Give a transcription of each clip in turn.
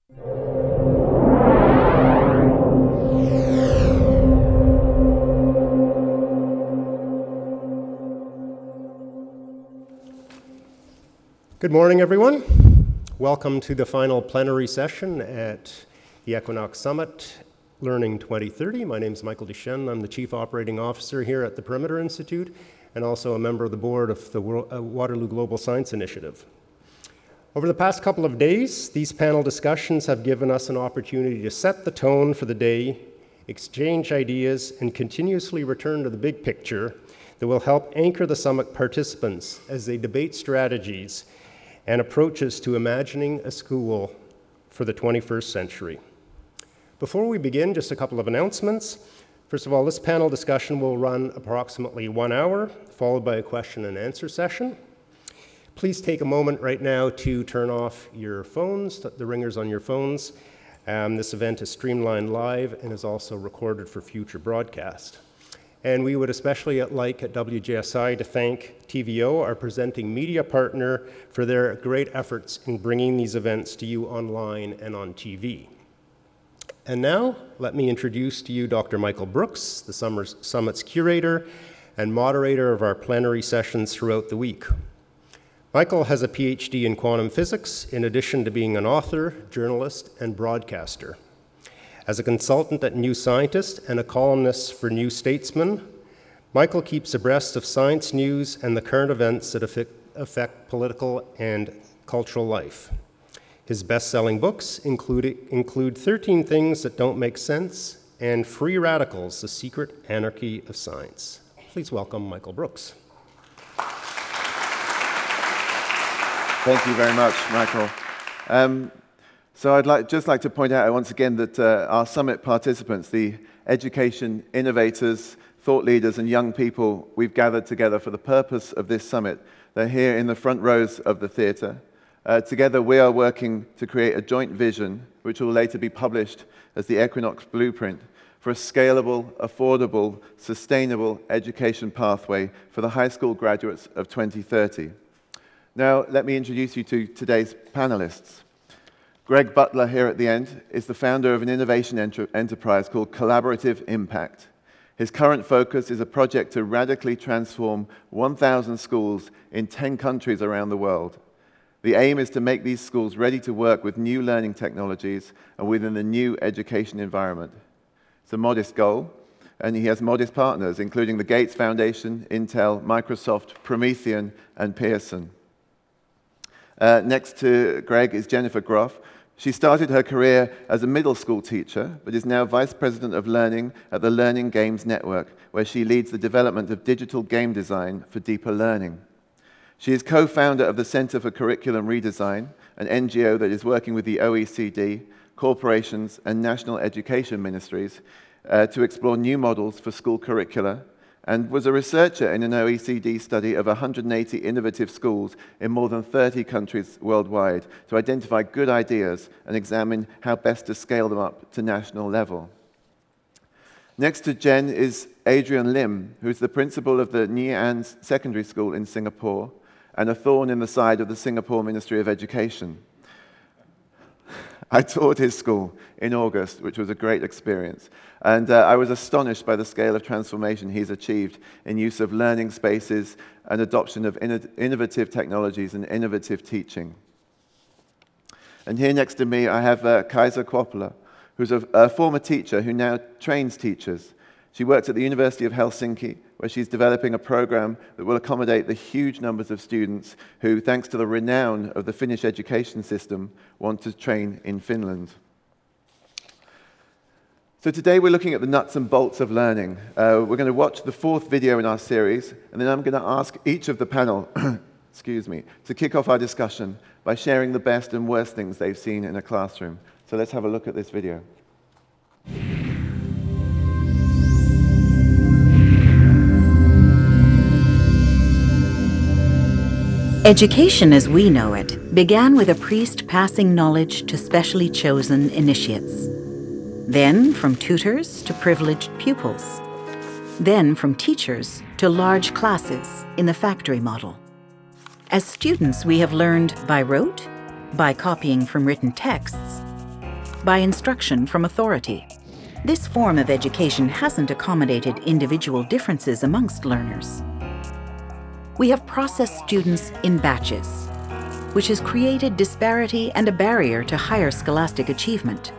Good morning, everyone. Welcome to the final plenary session at the Equinox Summit Learning 2030. My name is Michael Duchesne. I'm the Chief Operating Officer here at the Perimeter Institute and also a member of the board of the Waterloo Global Science Initiative. Over the past couple of days, these panel discussions have given us an opportunity to set the tone for the day, exchange ideas, and continuously return to the big picture that will help anchor the summit participants as they debate strategies and approaches to imagining a school for the 21st century. Before we begin, just a couple of announcements. First of all, this panel discussion will run approximately 1 hour, followed by a question and answer session. Please take a moment right now to turn off your phones, the ringers on your phones. This event is streamlined live and is also recorded for future broadcast. And we would especially like at WJSI to thank TVO, our presenting media partner, for their great efforts in bringing these events to you online and on TV. And now, let me introduce to you Dr. Michael Brooks, the Summit's curator and moderator of our plenary sessions throughout the week. Michael has a PhD in quantum physics, in addition to being an author, journalist, and broadcaster. As a consultant at New Scientist and a columnist for New Statesman, Michael keeps abreast of science news and the current events that affect political and cultural life. His best-selling books include 13 Things That Don't Make Sense and Free Radicals, The Secret Anarchy of Science. Please welcome Michael Brooks. Thank you very much, Michael. So I'd just like to point out once again that our summit participants, the education innovators, thought leaders, and young people we've gathered together for the purpose of this summit, they're here in the front rows of the theatre. Together we are working to create a joint vision, which will later be published as the Equinox Blueprint, for a scalable, affordable, sustainable education pathway for the high school graduates of 2030. Now, let me introduce you to today's panelists. Greg Butler here at the end is the founder of an innovation enterprise called Collaborative Impact. His current focus is a project to radically transform 1,000 schools in 10 countries around the world. The aim is to make these schools ready to work with new learning technologies and within the new education environment. It's a modest goal, and he has modest partners, including the Gates Foundation, Intel, Microsoft, Promethean, and Pearson. Next to Greg is Jennifer Groff. She started her career as a middle school teacher, but is now Vice President of Learning at the Learning Games Network, where she leads the development of digital game design for deeper learning. She is co-founder of the Center for Curriculum Redesign, an NGO that is working with the OECD, corporations, and national education ministries to explore new models for school curricula, and was a researcher in an OECD study of 180 innovative schools in more than 30 countries worldwide to identify good ideas and examine how best to scale them up to national level. Next to Jen is Adrian Lim, who's the principal of the Nghi An Secondary School in Singapore and a thorn in the side of the Singapore Ministry of Education. I taught his school in August, which was a great experience. And I was astonished by the scale of transformation he's achieved in use of learning spaces and adoption of innovative technologies and innovative teaching. And here next to me, I have Kaisa Kuopala, who's a former teacher who now trains teachers. She works at the University of Helsinki, where she's developing a program that will accommodate the huge numbers of students who, thanks to the renown of the Finnish education system, want to train in Finland. So today we're looking at the nuts and bolts of learning. We're going to watch the 4th video in our series, and then I'm going to ask each of the panel to kick off our discussion by sharing the best and worst things they've seen in a classroom. So let's have a look at this video. Education as we know it began with a priest passing knowledge to specially chosen initiates. Then from tutors to privileged pupils. Then from teachers to large classes in the factory model. As students, we have learned by rote, by copying from written texts, by instruction from authority. This form of education hasn't accommodated individual differences amongst learners. We have processed students in batches, which has created disparity and a barrier to higher scholastic achievement.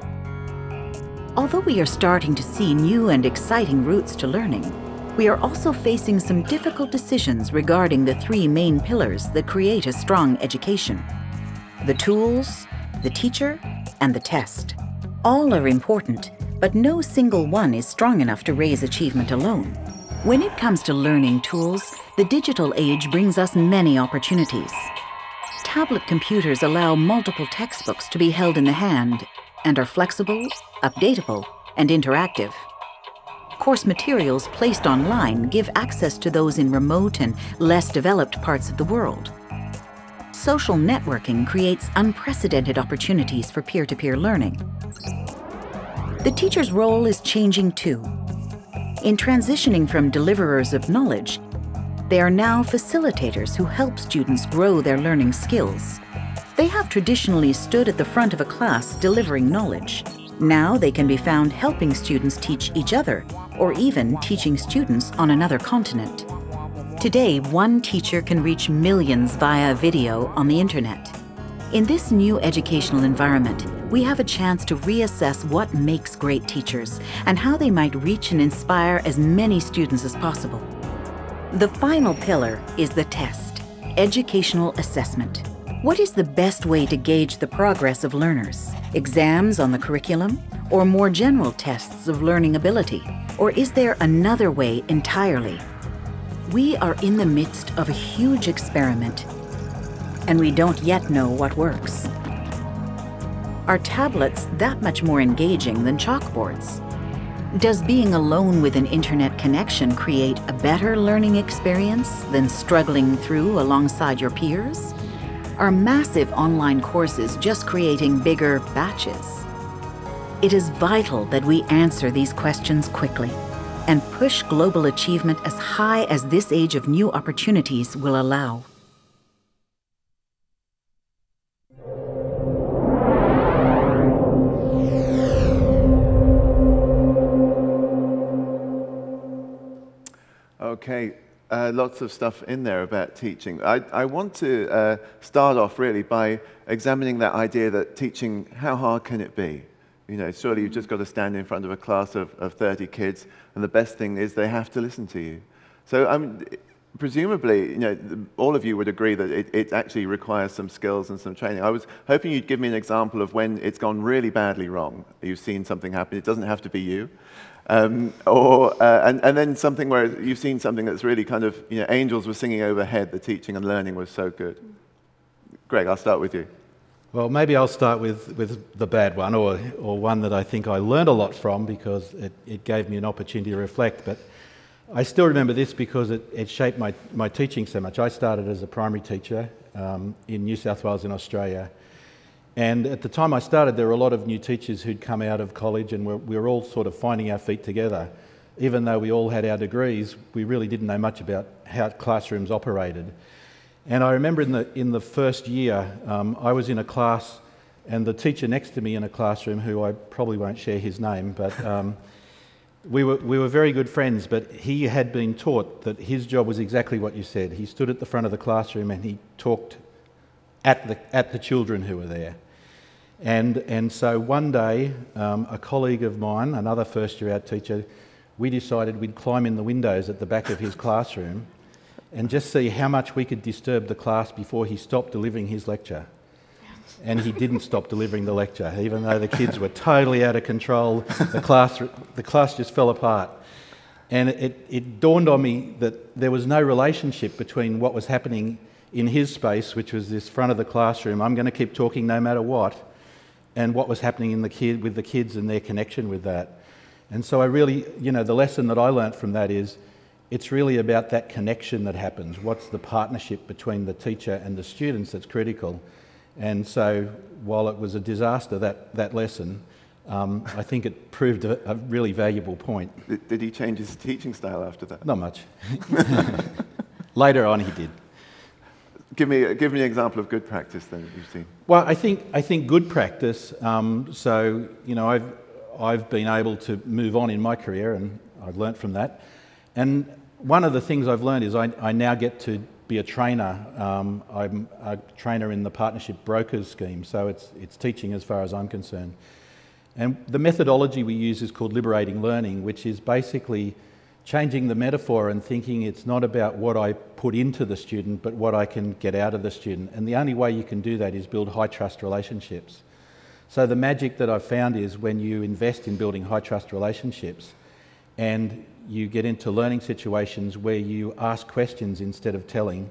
Although we are starting to see new and exciting routes to learning, we are also facing some difficult decisions regarding the three main pillars that create a strong education: the tools, the teacher, and the test. All are important, but no single one is strong enough to raise achievement alone. When it comes to learning tools, the digital age brings us many opportunities. Tablet computers allow multiple textbooks to be held in the hand and are flexible, updatable, and interactive. Course materials placed online give access to those in remote and less developed parts of the world. Social networking creates unprecedented opportunities for peer-to-peer learning. The teacher's role is changing too. In transitioning from deliverers of knowledge, they are now facilitators who help students grow their learning skills. They have traditionally stood at the front of a class delivering knowledge. Now they can be found helping students teach each other, or even teaching students on another continent. Today, one teacher can reach millions via video on the internet. In this new educational environment, we have a chance to reassess what makes great teachers and how they might reach and inspire as many students as possible. The final pillar is the test, educational assessment. What is the best way to gauge the progress of learners? Exams on the curriculum, or more general tests of learning ability? Or is there another way entirely? We are in the midst of a huge experiment, and we don't yet know what works. Are tablets that much more engaging than chalkboards? Does being alone with an internet connection create a better learning experience than struggling through alongside your peers? Are massive online courses just creating bigger batches? It is vital that we answer these questions quickly and push global achievement as high as this age of new opportunities will allow. Okay, lots of stuff in there about teaching. I want to start off really by examining that idea that teaching, how hard can it be? You know, surely you've just got to stand in front of a class of 30 kids, and the best thing is they have to listen to you. So presumably, you know, all of you would agree that it actually requires some skills and some training. I was hoping you'd give me an example of when it's gone really badly wrong. You've seen something happen. It doesn't have to be you. And then something where you've seen something that's really kind of, you know, angels were singing overhead, the teaching and learning was so good. Greg, I'll start with you. Well, maybe I'll start with the bad one, or one that I think I learned a lot from because it gave me an opportunity to reflect. But I still remember this because it shaped my teaching so much. I started as a primary teacher in New South Wales in Australia. And at the time I started, there were a lot of new teachers who'd come out of college, and we were all sort of finding our feet together. Even though we all had our degrees, we really didn't know much about how classrooms operated. And I remember in the first year, I was in a class, and the teacher next to me in a classroom, who I probably won't share his name, but we were very good friends, but he had been taught that his job was exactly what you said. He stood at the front of the classroom and he talked at the children who were there. And so one day, a colleague of mine, another first-year out teacher, we decided we'd climb in the windows at the back of his classroom and just see how much we could disturb the class before he stopped delivering his lecture. And he didn't stop delivering the lecture, even though the kids were totally out of control. The class just fell apart. And it dawned on me that there was no relationship between what was happening in his space, which was this front of the classroom, I'm going to keep talking no matter what, and what was happening with the kids and their connection with that. And so I really, you know, the lesson that I learnt from that is it's really about that connection that happens. What's the partnership between the teacher and the students that's critical? And so while it was a disaster, that lesson, I think it proved a really valuable point. Did he change his teaching style after that? Not much. Later on he did. Give me an example of good practice then that you've seen. Well, I think good practice. So I've been able to move on in my career, and I've learnt from that. And one of the things I've learned is I now get to be a trainer. I'm a trainer in the Partnership Brokers scheme, so it's teaching as far as I'm concerned. And the methodology we use is called liberating learning, which is basically changing the metaphor and thinking it's not about what I put into the student, but what I can get out of the student. And the only way you can do that is build high trust relationships. So the magic that I've found is when you invest in building high trust relationships and you get into learning situations where you ask questions instead of telling,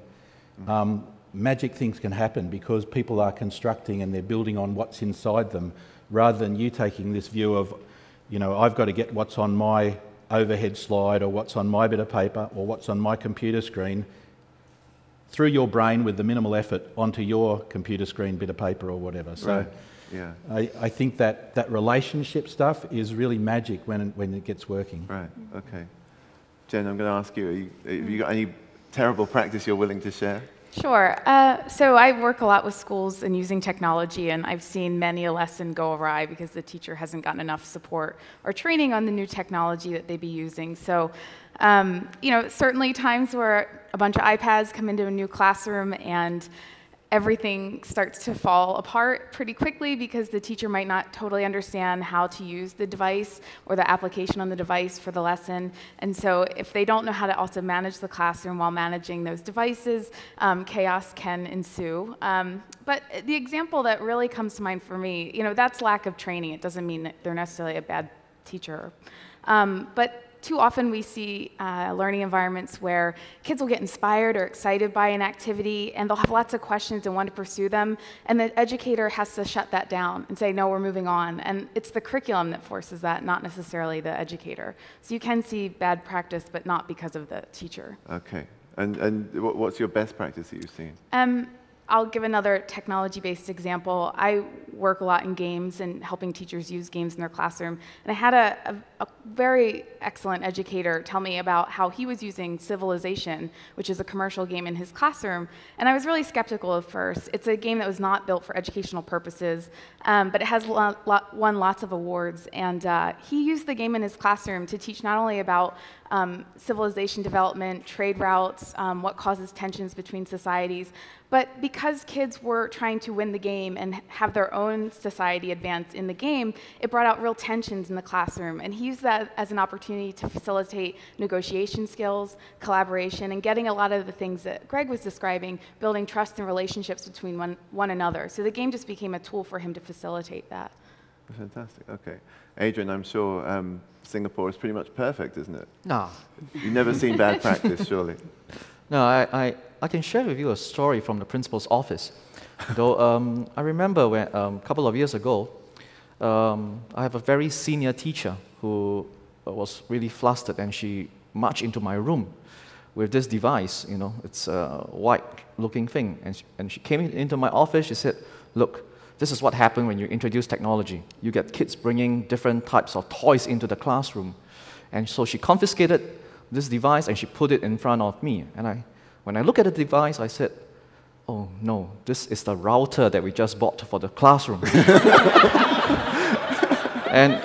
magic things can happen because people are constructing and they're building on what's inside them rather than you taking this view of, I've got to get what's on my overhead slide or what's on my bit of paper or what's on my computer screen through your brain with the minimal effort onto your computer screen bit of paper or whatever. So Right. Yeah. I think that relationship stuff is really magic when it gets working. Right. Okay. Jen, I'm going to ask you, have you got any terrible practice you're willing to share? Sure. So I work a lot with schools and using technology, and I've seen many a lesson go awry because the teacher hasn't gotten enough support or training on the new technology that they'd be using. So, certainly times where a bunch of iPads come into a new classroom and everything starts to fall apart pretty quickly because the teacher might not totally understand how to use the device or the application on the device for the lesson. And so if they don't know how to also manage the classroom while managing those devices, chaos can ensue. But the example that really comes to mind for me, that's lack of training. It doesn't mean that they're necessarily a bad teacher. But too often we see learning environments where kids will get inspired or excited by an activity and they'll have lots of questions and want to pursue them, and the educator has to shut that down and say, no, we're moving on. And it's the curriculum that forces that, not necessarily the educator. So you can see bad practice, but not because of the teacher. Okay. And what's your best practice that you've seen? I'll give another technology-based example. I work a lot in games and helping teachers use games in their classroom. And I had a very excellent educator tell me about how he was using Civilization, which is a commercial game, in his classroom. And I was really skeptical at first. It's a game that was not built for educational purposes, but it has won lots of awards. And he used the game in his classroom to teach not only about civilization development, trade routes, what causes tensions between societies, but because kids were trying to win the game and have their own society advance in the game, it brought out real tensions in the classroom. And he used that as an opportunity to facilitate negotiation skills, collaboration, and getting a lot of the things that Greg was describing, building trust and relationships between one another. So the game just became a tool for him to facilitate that. Fantastic. Okay. Adrian, I'm sure Singapore is pretty much perfect, isn't it? No. You've never seen bad practice, surely. No, I can share with you a story from the principal's office. Though I remember when a couple of years ago, I have a very senior teacher who was really flustered, and she marched into my room with this device. It's a white-looking thing, and she came into my office. She said, "Look, this is what happened when you introduce technology. You get kids bringing different types of toys into the classroom." And so she confiscated this device and she put it in front of me. And when I look at the device, I said, "Oh no, this is the router that we just bought for the classroom." And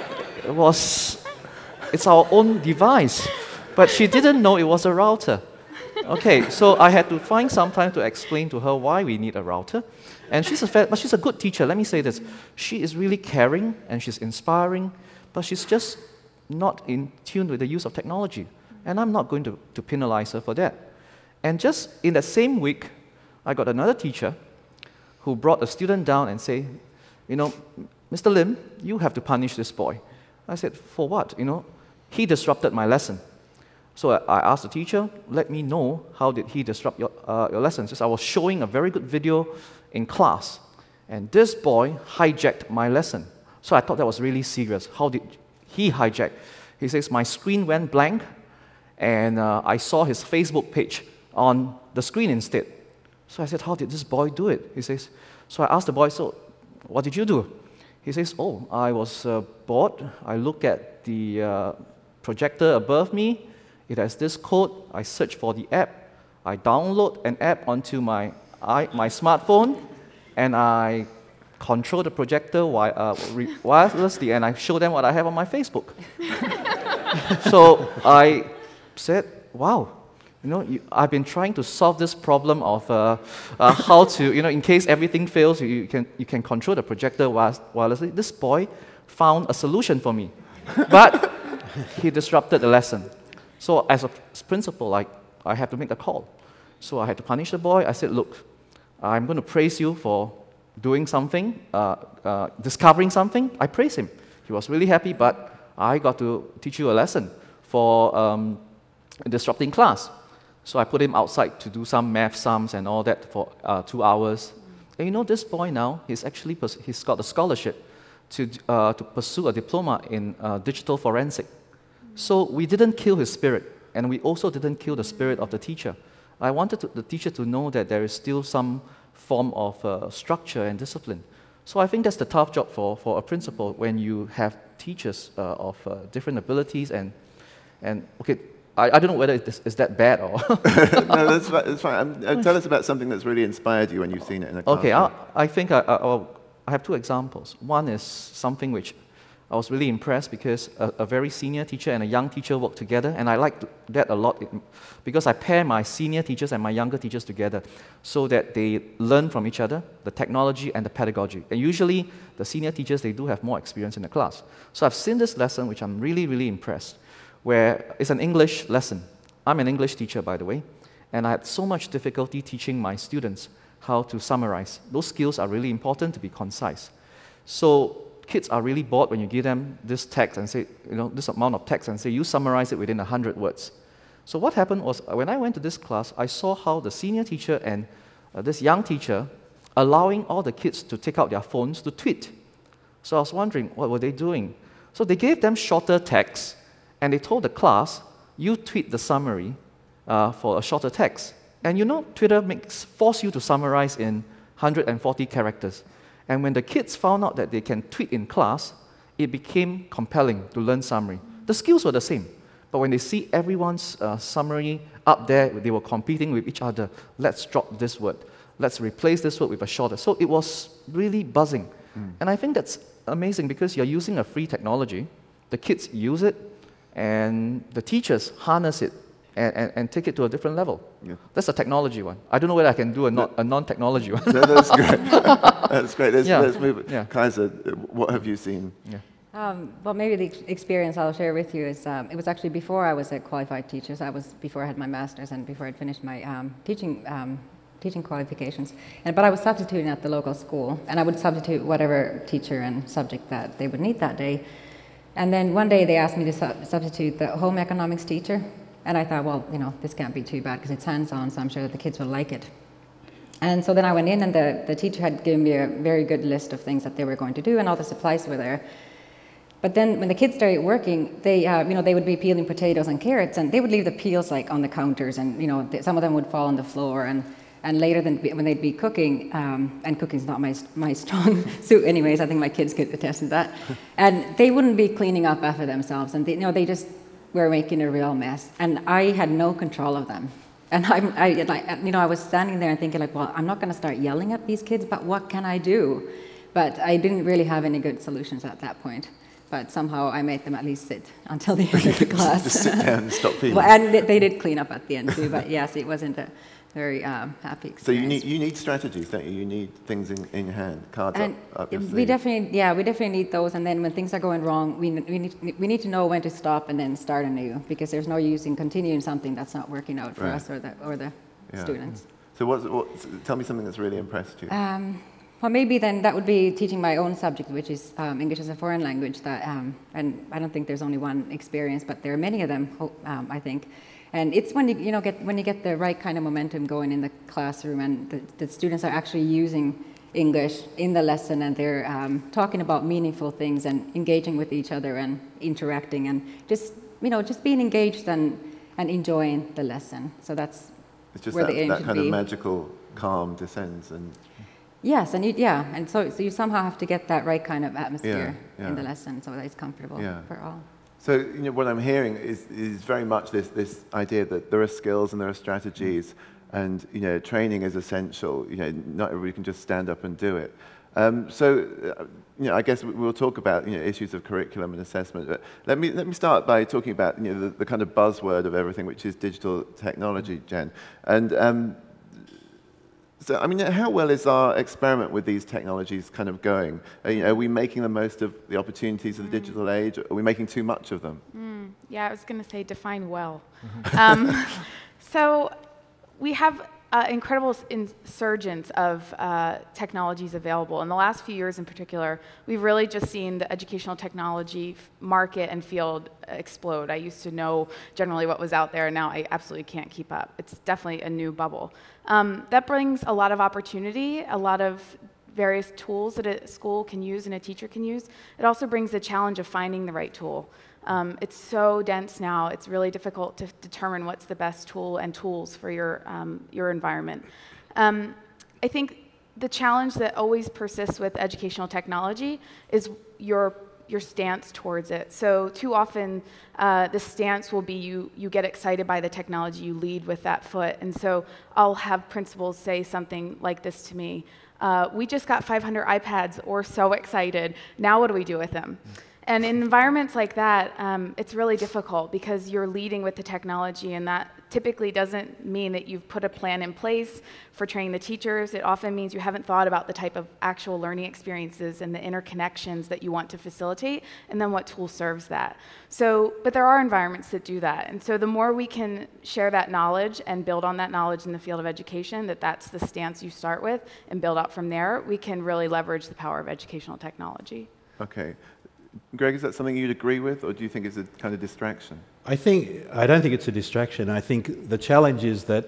it's our own device, but she didn't know it was a router. Okay, so I had to find some time to explain to her why we need a router. And but she's a good teacher. Let me say this. She is really caring and she's inspiring, but she's just not in tune with the use of technology. And I'm not going to penalize her for that. And just in that same week, I got another teacher who brought a student down and say, "Mr. Lim, you have to punish this boy." I said, "For what? He disrupted my lesson." So I asked the teacher, "Let me know, how did he disrupt your lesson?" She said, "I was showing a very good video in class, and this boy hijacked my lesson." So I thought that was really serious. How did he hijack? He says, "My screen went blank, and I saw his Facebook page on the screen instead." So I said, "How did this boy do it?" He says, so I asked the boy, "So what did you do?" He says, "Oh, I was bored. I looked at the projector above me. It has this code. I search for the app. I download an app onto my my smartphone, and I control the projector wirelessly, and I show them what I have on my Facebook. So I said, wow, I've been trying to solve this problem of how to, in case everything fails, you can control the projector wirelessly. This boy found a solution for me, but he disrupted the lesson. So as a principal, I have to make a call. So I had to punish the boy. I said, look, I'm going to praise you for doing something, discovering something. I praised him. He was really happy, but I got to teach you a lesson for disrupting class. So I put him outside to do some math sums and all that for 2 hours. And this boy now, he's got a scholarship to pursue a diploma in digital forensic. So we didn't kill his spirit, and we also didn't kill the spirit of the teacher. I wanted the teacher to know that there is still some form of structure and discipline. So I think that's the tough job for a principal when you have teachers of different abilities and okay, I don't know whether is that bad or... No, that's fine. Tell us about something that's really inspired you when you've seen it in a classroom. Okay, I think I have two examples. One is something which I was really impressed because a very senior teacher and a young teacher work together, and I liked that a lot because I pair my senior teachers and my younger teachers together so that they learn from each other, the technology and the pedagogy. And usually, the senior teachers, they do have more experience in the class. So I've seen this lesson, which I'm really, really impressed, where it's an English lesson. I'm an English teacher, by the way, and I had so much difficulty teaching my students how to summarize. Those skills are really important to be concise. So kids are really bored when you give them this text and say, this amount of text and say, you summarize it within 100 words. So what happened was, when I went to this class, I saw how the senior teacher and this young teacher allowing all the kids to take out their phones to tweet. So I was wondering, what were they doing? So they gave them shorter text, and they told the class, you tweet the summary for a shorter text. And Twitter force you to summarize in 140 characters. And when the kids found out that they can tweet in class, it became compelling to learn summary. The skills were the same, but when they see everyone's summary up there, they were competing with each other. Let's drop this word. Let's replace this word with a shorter. So it was really buzzing. And I think that's amazing because you're using a free technology. The kids use it, and the teachers harness it and take it to a different level. Yeah. That's a technology one. I don't know whether I can do a non-technology one. No, that's great. That's great. Let's move. Yeah. Kaiser, what have you seen? Yeah. Well, maybe the experience I'll share with you is it was actually before I was a qualified teacher. So before I had my master's and before I'd finished my teaching qualifications. But I was substituting at the local school, and I would substitute whatever teacher and subject that they would need that day. And then one day they asked me to substitute the home economics teacher. And I thought, well, this can't be too bad because it's hands-on, so I'm sure that the kids will like it. And so then I went in, and the teacher had given me a very good list of things that they were going to do, and all the supplies were there. But then when the kids started working, they would be peeling potatoes and carrots, and they would leave the peels on the counters, and some of them would fall on the floor. And later, when they'd be cooking, and cooking's not my strong suit, anyways. I think my kids could attest to that. And they wouldn't be cleaning up after themselves, and they just were making a real mess, and I had no control of them. And I was standing there and thinking well, I'm not going to start yelling at these kids, but what can I do? But I didn't really have any good solutions at that point. But somehow I made them at least sit until the end of the class. Just sit down and stop peeling. Well, and they did clean up at the end too, but yes, it wasn't a very happy experience. So you need strategies, don't you? You need things in hand, cards up your sleeve. We definitely need those. And then when things are going wrong, we need to know when to stop and then start anew, because there's no use in continuing something that's not working out for us or the students. So tell me something that's really impressed you. Well, maybe then that would be teaching my own subject, which is English as a foreign language. And I don't think there's only one experience, but there are many of them, I think. And it's when you get the right kind of momentum going in the classroom, and the students are actually using English in the lesson, and they're talking about meaningful things and engaging with each other and interacting and just being engaged and enjoying the lesson. So that's where the aim should be. That kind of magical calm descends and. Yes, and so you somehow have to get that right kind of atmosphere in the lesson so that it's comfortable for all. So what I'm hearing is very much this idea that there are skills and there are strategies, and training is essential. Not everybody can just stand up and do it. I guess we'll talk about issues of curriculum and assessment. But let me start by talking about the kind of buzzword of everything, which is digital technology, Jen. And so, I mean, how well is our experiment with these technologies kind of going? Are we making the most of the opportunities of the digital age? Are we making too much of them? Yeah, I was going to say define well. So we have incredible insurgence of technologies available. In the last few years in particular, we've really just seen the educational technology market and field explode. I used to know generally what was out there, and now I absolutely can't keep up. It's definitely a new bubble. That brings a lot of opportunity, a lot of various tools that a school can use and a teacher can use. It also brings the challenge of finding the right tool. It's so dense now, it's really difficult to determine what's the best tool and tools for your environment. I think the challenge that always persists with educational technology is your stance towards it. So too often, the stance will be you get excited by the technology, you lead with that foot. And so I'll have principals say something like this to me: we just got 500 iPads, we're so excited, now what do we do with them? And in environments like that, it's really difficult because you're leading with the technology, and that typically doesn't mean that you've put a plan in place for training the teachers. It often means you haven't thought about the type of actual learning experiences and the interconnections that you want to facilitate, and then what tool serves that. So, but there are environments that do that. And so the more we can share that knowledge and build on that knowledge in the field of education, that's the stance you start with, and build out from there, we can really leverage the power of educational technology. Okay. Greg, is that something you'd agree with, or do you think it's a kind of distraction? I don't think it's a distraction. I think the challenge is that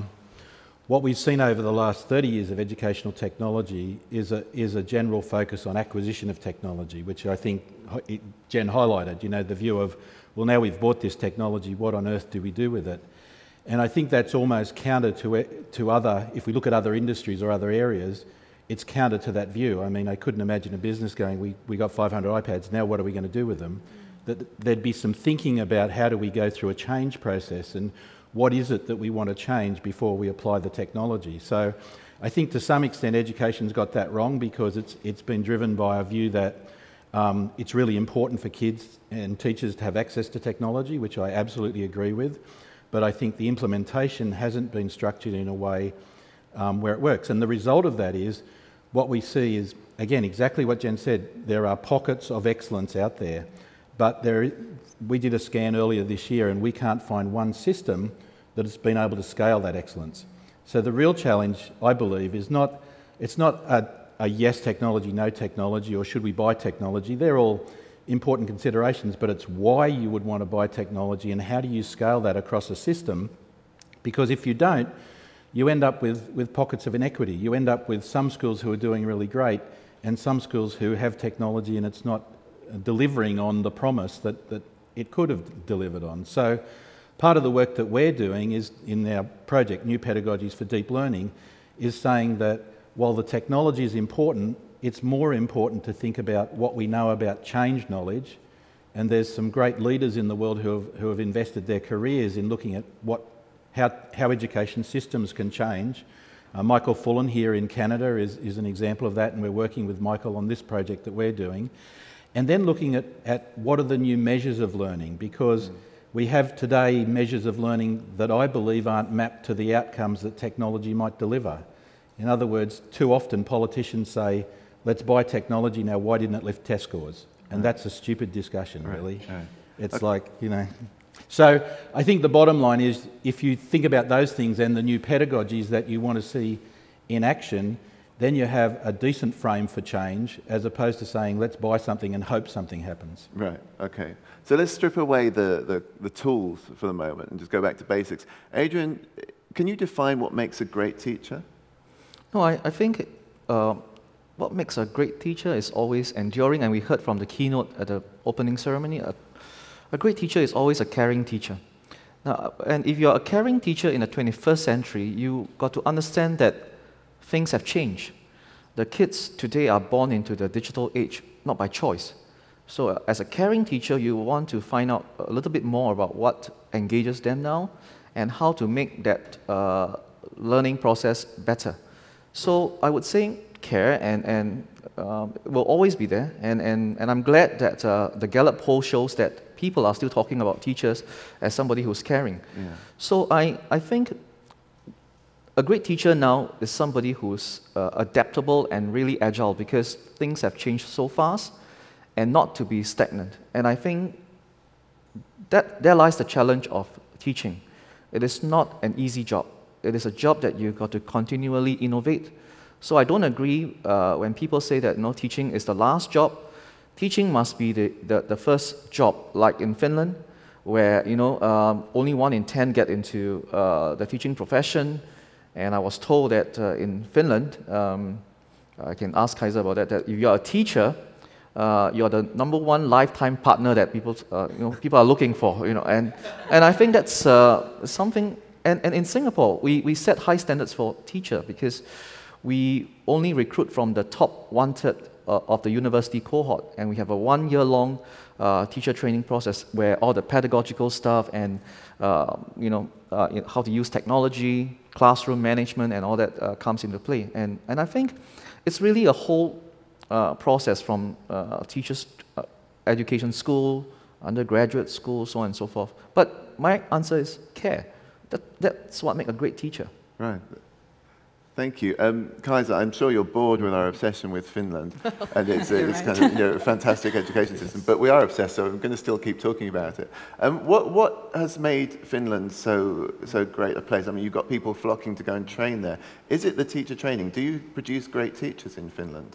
what we've seen over the last 30 years of educational technology is a general focus on acquisition of technology, which I think Jen highlighted. The view of, well, now we've bought this technology, what on earth do we do with it? And I think that's almost counter to other, if we look at other industries or other areas, it's counter to that view. I mean, I couldn't imagine a business going, we got 500 iPads, now what are we going to do with them? There'd be some thinking about how do we go through a change process and what is it that we want to change before we apply the technology. So I think to some extent education's got that wrong because it's been driven by a view that it's really important for kids and teachers to have access to technology, which I absolutely agree with, but I think the implementation hasn't been structured in a way where it works. And the result of that is what we see is, again, exactly what Jen said. There are pockets of excellence out there, but we did a scan earlier this year and we can't find one system that has been able to scale that excellence. So the real challenge, I believe, it's not a yes technology, no technology, or should we buy technology. They're all important considerations, but it's why you would want to buy technology and how do you scale that across a system, because if you don't, you end up with pockets of inequity. You end up with some schools who are doing really great and some schools who have technology and it's not delivering on the promise that it could have delivered on. So part of the work that we're doing is in our project, New Pedagogies for Deep Learning, is saying that while the technology is important, it's more important to think about what we know about change knowledge. And there's some great leaders in the world who have invested their careers in looking at how education systems can change. Michael Fullan here in Canada is an example of that, and we're working with Michael on this project that we're doing. And then looking at what are the new measures of learning, because we have today measures of learning that I believe aren't mapped to the outcomes that technology might deliver. In other words, too often politicians say, let's buy technology now, why didn't it lift test scores? And that's a stupid discussion, really. Right. It's like, So I think the bottom line is, if you think about those things and the new pedagogies that you want to see in action, then you have a decent frame for change, as opposed to saying, let's buy something and hope something happens. Right, okay. So let's strip away the tools for the moment and just go back to basics. Adrian, can you define what makes a great teacher? No, I think what makes a great teacher is always enduring, and we heard from the keynote at the opening ceremony, a great teacher is always a caring teacher. Now, and if you're a caring teacher in the 21st century, you got to understand that things have changed. The kids today are born into the digital age, not by choice. So as a caring teacher, you want to find out a little bit more about what engages them now and how to make that learning process better. So I would say care and will always be there. And I'm glad that the Gallup poll shows that people are still talking about teachers as somebody who's caring. Yeah. So I think a great teacher now is somebody who's adaptable and really agile, because things have changed so fast, and not to be stagnant. And I think that there lies the challenge of teaching. It is not an easy job. It is a job that you've got to continually innovate. So I don't agree when people say that teaching is the last job. Teaching must be the first job, like in Finland, where only 1 in 10 get into the teaching profession. And I was told that in Finland, I can ask Kaiser about that if you're a teacher, you're the #1 lifetime partner that people are looking for. And I think that's something. And in Singapore, we set high standards for teacher, because we only recruit from the top 1/3 of the university cohort, and we have a 1-year-long teacher training process where all the pedagogical stuff and how to use technology, classroom management, and all that comes into play. And I think it's really a whole process from teachers' education school, undergraduate school, so on and so forth. But my answer is care. That's what makes a great teacher. Right. Thank you. Kaiser, I'm sure you're bored with our obsession with Finland, and it's kind of a fantastic education system, but we are obsessed, so I'm going to still keep talking about it. What has made Finland so great a place? I mean, you've got people flocking to go and train there. Is it the teacher training? Do you produce great teachers in Finland?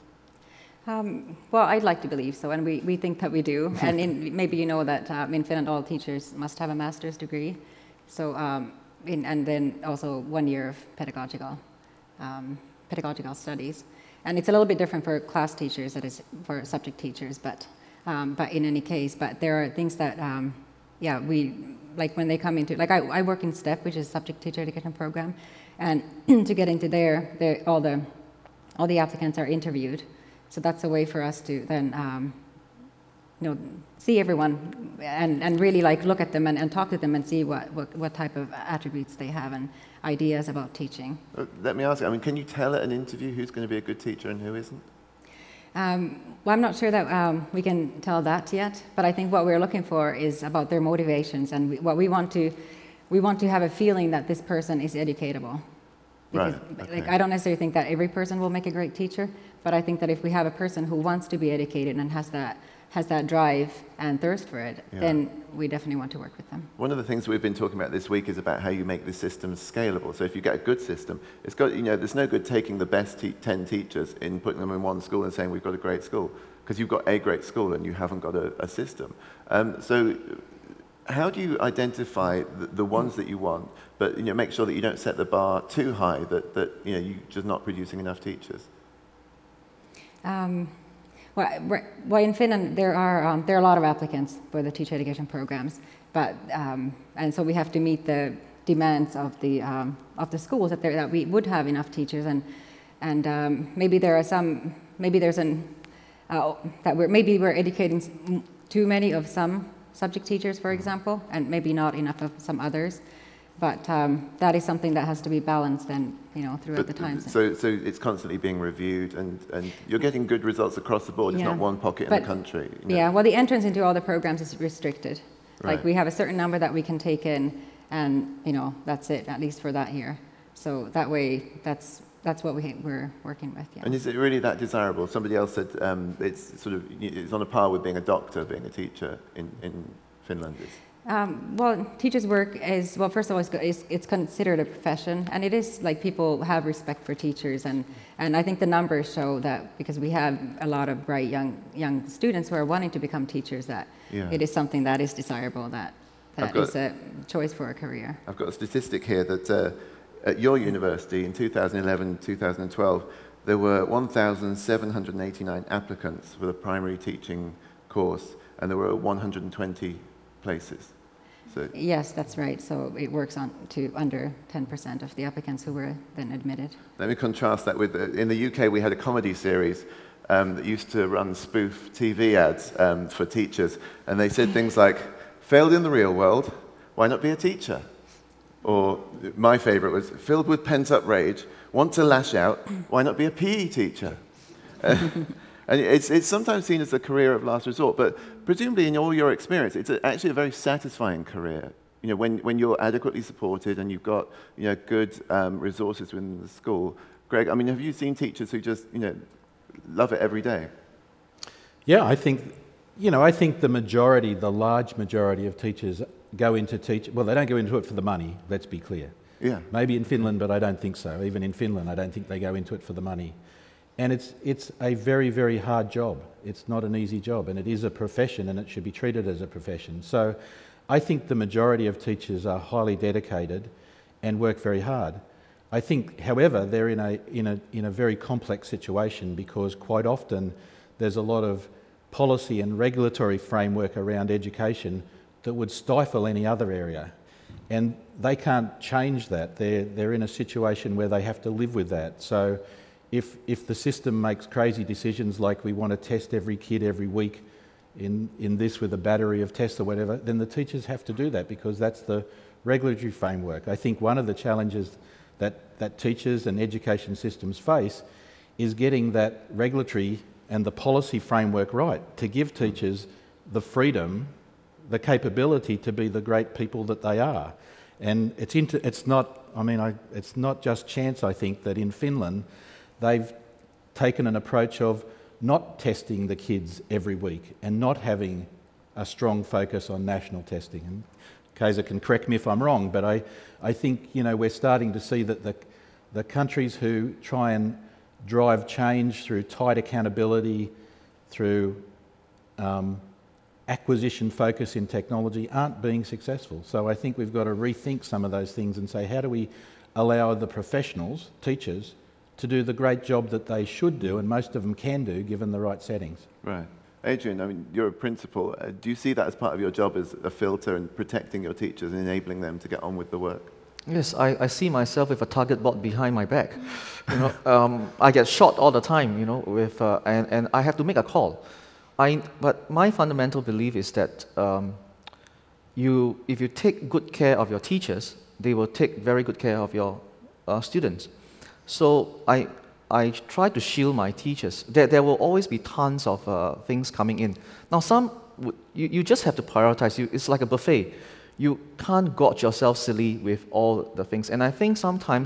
Well, I'd like to believe so, and we think that we do. And maybe you know that in Finland, all teachers must have a master's degree. So, and then also 1 year of pedagogical studies. And it's a little bit different for class teachers than it is for subject teachers, but in any case, but there are things that, we, like when they come into, like I work in STEP, which is Subject Teacher Education Program, and to get into there, all the applicants are interviewed. So that's a way for us to then, see everyone and really like look at them and talk to them and see what type of attributes they have and ideas about teaching. Let me ask you, I mean, can you tell at an interview who's going to be a good teacher and who isn't? Well, I'm not sure that we can tell that yet, but I think what we're looking for is about their motivations, and what we want to have a feeling that this person is educatable. Because, right. Okay. Like, I don't necessarily think that every person will make a great teacher, but I think that if we have a person who wants to be educated and has that drive and thirst for it, then we definitely want to work with them. One of the things we've been talking about this week is about how you make the system scalable. So if you get a good system, it's got, there's no good taking the best 10 teachers and putting them in one school and saying we've got a great school, because you've got a great school and you haven't got a system. So how do you identify the ones that you want, but make sure that you don't set the bar too high, that you're just not producing enough teachers? Well, in Finland there are a lot of applicants for the teacher education programs, but and so we have to meet the demands of the schools that we would have enough teachers, and maybe there are some, maybe there's that we're educating too many of some subject teachers, for example, and maybe not enough of some others. But that is something that has to be balanced and throughout the time. So it's constantly being reviewed, and you're getting good results across the board. It's not one pocket in the country. Yeah, well, the entrance into all the programs is restricted. Right. Like we have a certain number that we can take in, and that's it, at least for that year. So that way, that's what we're working with. Yeah. And is it really that desirable? Somebody else said it's on a par with being a doctor, being a teacher in Finland. Well, teachers' work is, well, first of all, it's considered a profession, and it is like people have respect for teachers, and I think the numbers show that, because we have a lot of bright young students who are wanting to become teachers, that it is something that is desirable, that is a choice for a career. I've got a statistic here that at your university in 2011-2012, there were 1,789 applicants for the primary teaching course, and there were 120 places. So yes, that's right. So it works on to under 10% of the applicants who were then admitted. Let me contrast that with, in the UK we had a comedy series that used to run spoof TV ads for teachers, and they said things like, failed in the real world, why not be a teacher? Or my favorite was filled with pent-up rage, want to lash out, why not be a PE teacher? And it's sometimes seen as a career of last resort, but presumably in all your experience, it's actually a very satisfying career. You know, when you're adequately supported and you've got, you know, good resources within the school. Greg, I mean, have you seen teachers who just, you know, love it every day? Yeah, I think the majority, the large majority of teachers go into well, they don't go into it for the money, let's be clear. Yeah. Maybe in Finland, but I don't think so. Even in Finland, I don't think they go into it for the money. And it's a very, very hard job. It's not an easy job, and it is a profession, and it should be treated as a profession. So I think the majority of teachers are highly dedicated and work very hard. I think, however, they're in a very complex situation because quite often there's a lot of policy and regulatory framework around education that would stifle any other area. And they can't change that. They're in a situation where they have to live with that. So if the system makes crazy decisions like we want to test every kid every week in this with a battery of tests or whatever, then the teachers have to do that because that's the regulatory framework. I think one of the challenges that teachers and education systems face is getting that regulatory and the policy framework right to give teachers the freedom, the capability to be the great people that they are. And it's not just chance, I think, that in Finland they've taken an approach of not testing the kids every week and not having a strong focus on national testing. And Kaiser can correct me if I'm wrong, but I think, you know, we're starting to see that the countries who try and drive change through tight accountability, through acquisition focus in technology aren't being successful. So I think we've got to rethink some of those things and say, how do we allow the professionals, teachers, to do the great job that they should do, and most of them can do, given the right settings. Right. Adrian, I mean, you're a principal. Do you see that as part of your job as a filter and protecting your teachers and enabling them to get on with the work? Yes, I see myself with a target bot behind my back. You know, I get shot all the time, you know, and I have to make a call. But my fundamental belief is that if you take good care of your teachers, they will take very good care of your students. So I try to shield my teachers. There will always be tons of things coming in. Now, you just have to prioritize. It's like a buffet. You can't gorge yourself silly with all the things. And I think sometimes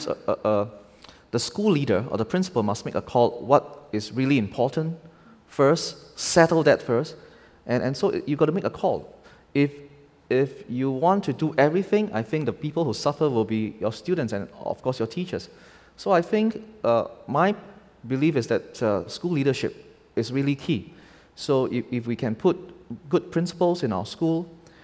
the school leader or the principal must make a call what is really important first, settle that first, and so you've got to make a call. If you want to do everything, I think the people who suffer will be your students and, of course, your teachers. So I think my belief is that school leadership is really key. So if we can put good principals in our school,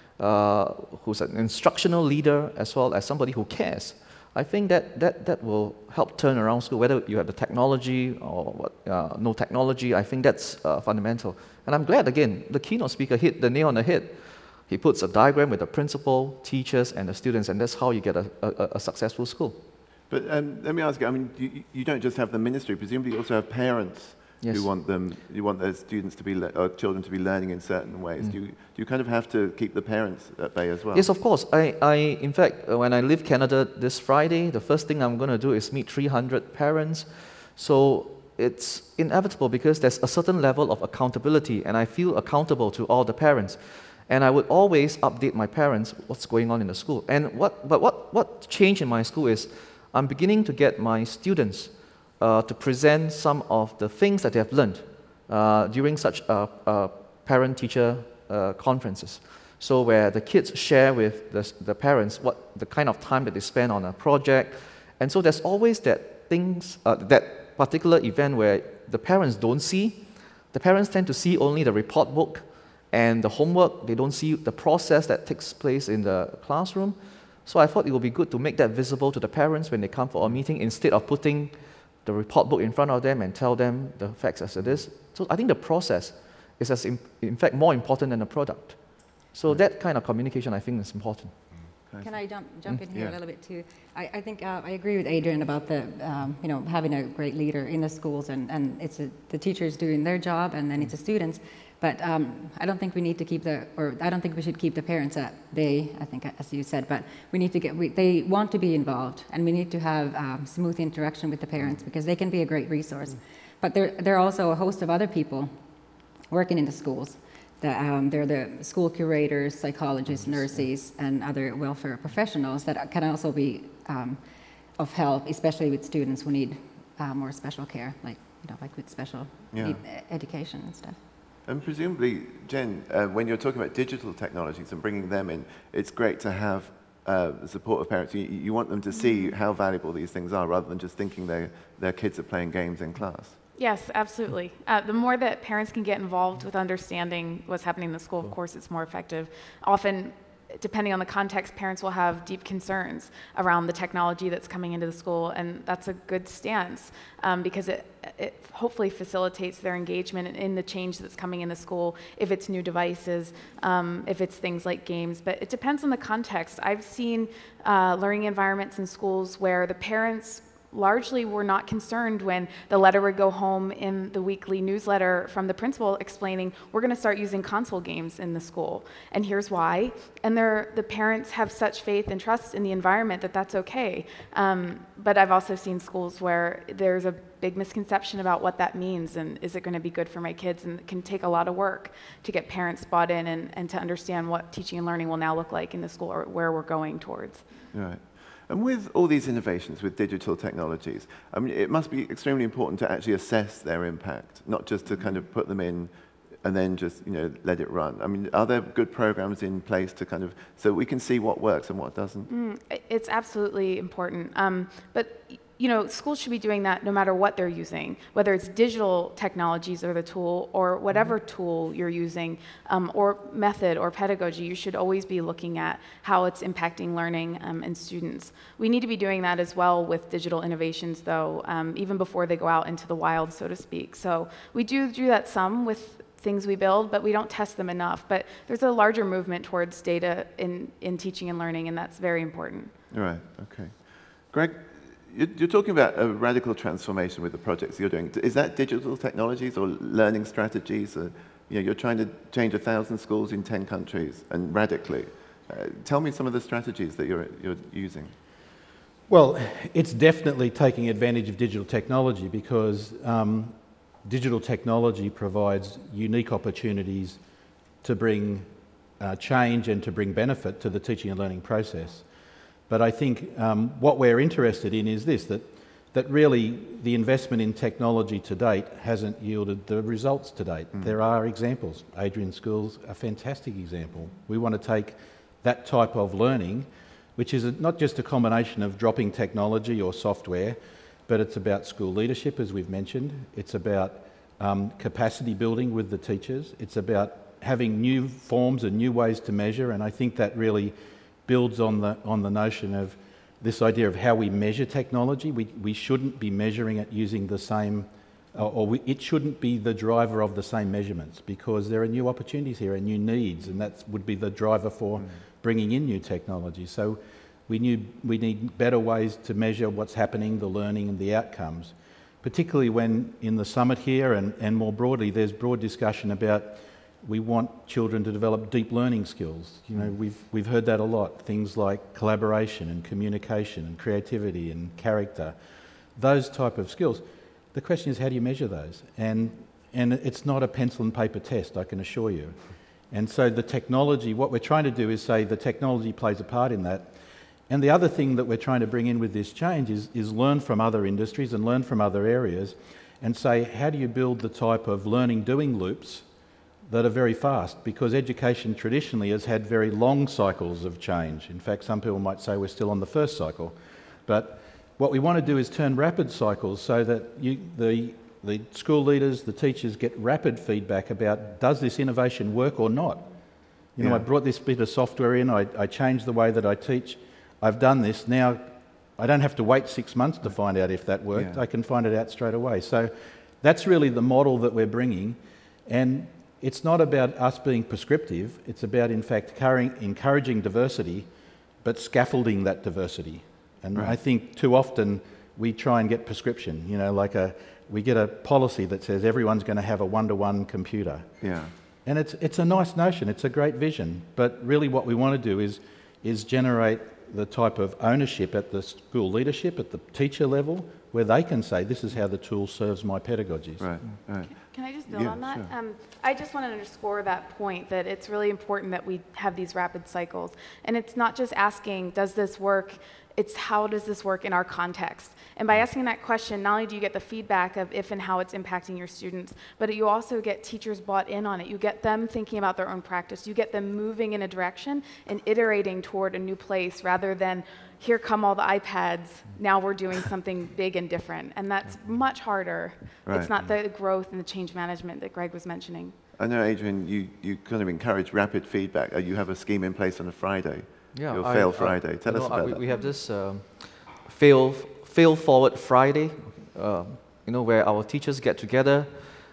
who's an instructional leader as well as somebody who cares, I think that will help turn around school, whether you have the technology or no technology. I think that's fundamental. And I'm glad, again, the keynote speaker hit the nail on the head. He puts a diagram with the principal, teachers, and the students, and that's how you get a successful school. But let me ask you, I mean, you don't just have the ministry, presumably you also have parents Yes. who want their students to be, or children to be learning in certain ways. Do you kind of have to keep the parents at bay as well? Yes, of course. In fact, when I leave Canada this Friday, the first thing I'm going to do is meet 300 parents. So it's inevitable because there's a certain level of accountability, and I feel accountable to all the parents. And I would always update my parents what's going on in the school. And what changed in my school is I'm beginning to get my students to present some of the things that they have learned during such parent-teacher conferences. So where the kids share with the parents what the kind of time that they spend on a project. And so there's always that particular event where the parents don't see. The parents tend to see only the report book and the homework. They don't see the process that takes place in the classroom. So I thought it would be good to make that visible to the parents when they come for a meeting instead of putting the report book in front of them and tell them the facts as it is. So I think the process is, in fact, more important than the product. So that kind of communication, I think, is important. Can I jump in here a little bit too? I think I agree with Adrian about the having a great leader in the schools, and it's the teachers doing their job, and then it's the students. But I don't think we need to I don't think we should keep the parents at bay, I think, as you said, but we need to they want to be involved, and we need to have smooth interaction with the parents because they can be a great resource. But there are also a host of other people working in the schools. They're the school curators, psychologists, nurses, and other welfare professionals that can also be of help, especially with students who need more special care, like with special need education and stuff. And presumably, Jen, when you're talking about digital technologies and bringing them in, it's great to have the support of parents. You want them to see how valuable these things are rather than just thinking their kids are playing games in class. Yes, absolutely. The more that parents can get involved with understanding what's happening in the school, of course, it's more effective. Often, depending on the context, parents will have deep concerns around the technology that's coming into the school, and that's a good stance because it hopefully facilitates their engagement in the change that's coming in the school, if it's new devices, if it's things like games, but it depends on the context. I've seen learning environments in schools where the parents largely were not concerned when the letter would go home in the weekly newsletter from the principal explaining, we're going to start using console games in the school, and here's why. And the parents have such faith and trust in the environment that that's okay. But I've also seen schools where there's a big misconception about what that means and is it going to be good for my kids, and it can take a lot of work to get parents bought in and to understand what teaching and learning will now look like in the school or where we're going towards. Right. And with all these innovations with digital technologies, I mean, it must be extremely important to actually assess their impact, not just to kind of put them in and then just, let it run. I mean, are there good programs in place to kind of, so we can see what works and what doesn't? It's absolutely important. But schools should be doing that no matter what they're using, whether it's digital technologies or the tool or whatever tool you're using or method or pedagogy. You should always be looking at how it's impacting learning and students. We need to be doing that as well with digital innovations, though, even before they go out into the wild, so to speak. So we do that some with things we build, but we don't test them enough. But there's a larger movement towards data in teaching and learning, and that's very important. Right, okay. Greg, you're talking about a radical transformation with the projects you're doing. Is that digital technologies or learning strategies? You're trying to change 1,000 schools in 10 countries and radically. Tell me some of the strategies that you're using. Well, it's definitely taking advantage of digital technology because digital technology provides unique opportunities to bring change and to bring benefit to the teaching and learning process. But I think what we're interested in is this, that really the investment in technology to date hasn't yielded the results to date. There are examples. Adrian School's a fantastic example. We want to take that type of learning, which is not just a combination of dropping technology or software, but it's about school leadership, as we've mentioned. It's about capacity building with the teachers. It's about having new forms and new ways to measure, and I think that really builds on the notion of this idea of how we measure technology. We shouldn't be measuring it using the same, it shouldn't be the driver of the same measurements because there are new opportunities here and new needs, and that would be the driver for bringing in new technology. So we need better ways to measure what's happening, the learning and the outcomes, particularly when in the summit here and more broadly there's broad discussion about we want children to develop deep learning skills. We've heard that a lot. Things like collaboration and communication and creativity and character, those type of skills. The question is, how do you measure those? And it's not a pencil and paper test, I can assure you. And so the technology, what we're trying to do is say the technology plays a part in that. And the other thing that we're trying to bring in with this change is learn from other industries and learn from other areas and say, how do you build the type of learning-doing loops that are very fast, because education traditionally has had very long cycles of change. In fact, some people might say we're still on the first cycle. But what we want to do is turn rapid cycles so that the school leaders, the teachers get rapid feedback about does this innovation work or not. I brought this bit of software in, I changed the way that I teach, I've done this, now I don't have to wait 6 months to find out if that worked, I can find it out straight away. So that's really the model that we're bringing, and it's not about us being prescriptive, it's about, in fact, encouraging diversity, but scaffolding that diversity. And I think too often we try and get prescription, we get a policy that says everyone's going to have a one-to-one computer. Yeah. And it's a nice notion, it's a great vision, but really what we want to do is generate the type of ownership at the school leadership, at the teacher level, where they can say, this is how the tool serves my pedagogies. Right, right. Can I just build Yeah, on that? sure. I just want to underscore that point, that it's really important that we have these rapid cycles. And it's not just asking, does this work? It's how does this work in our context? And by asking that question, not only do you get the feedback of if and how it's impacting your students, but you also get teachers bought in on it. You get them thinking about their own practice. You get them moving in a direction and iterating toward a new place rather than, here come all the iPads, now we're doing something big and different. And that's much harder. Right. It's not the growth and the change management that Greg was mentioning. I know, Adrian, you kind of encourage rapid feedback. You have a scheme in place on a Friday. Yeah, Your Fail Friday. Tell us about that. We have this Fail Forward Friday, where our teachers get together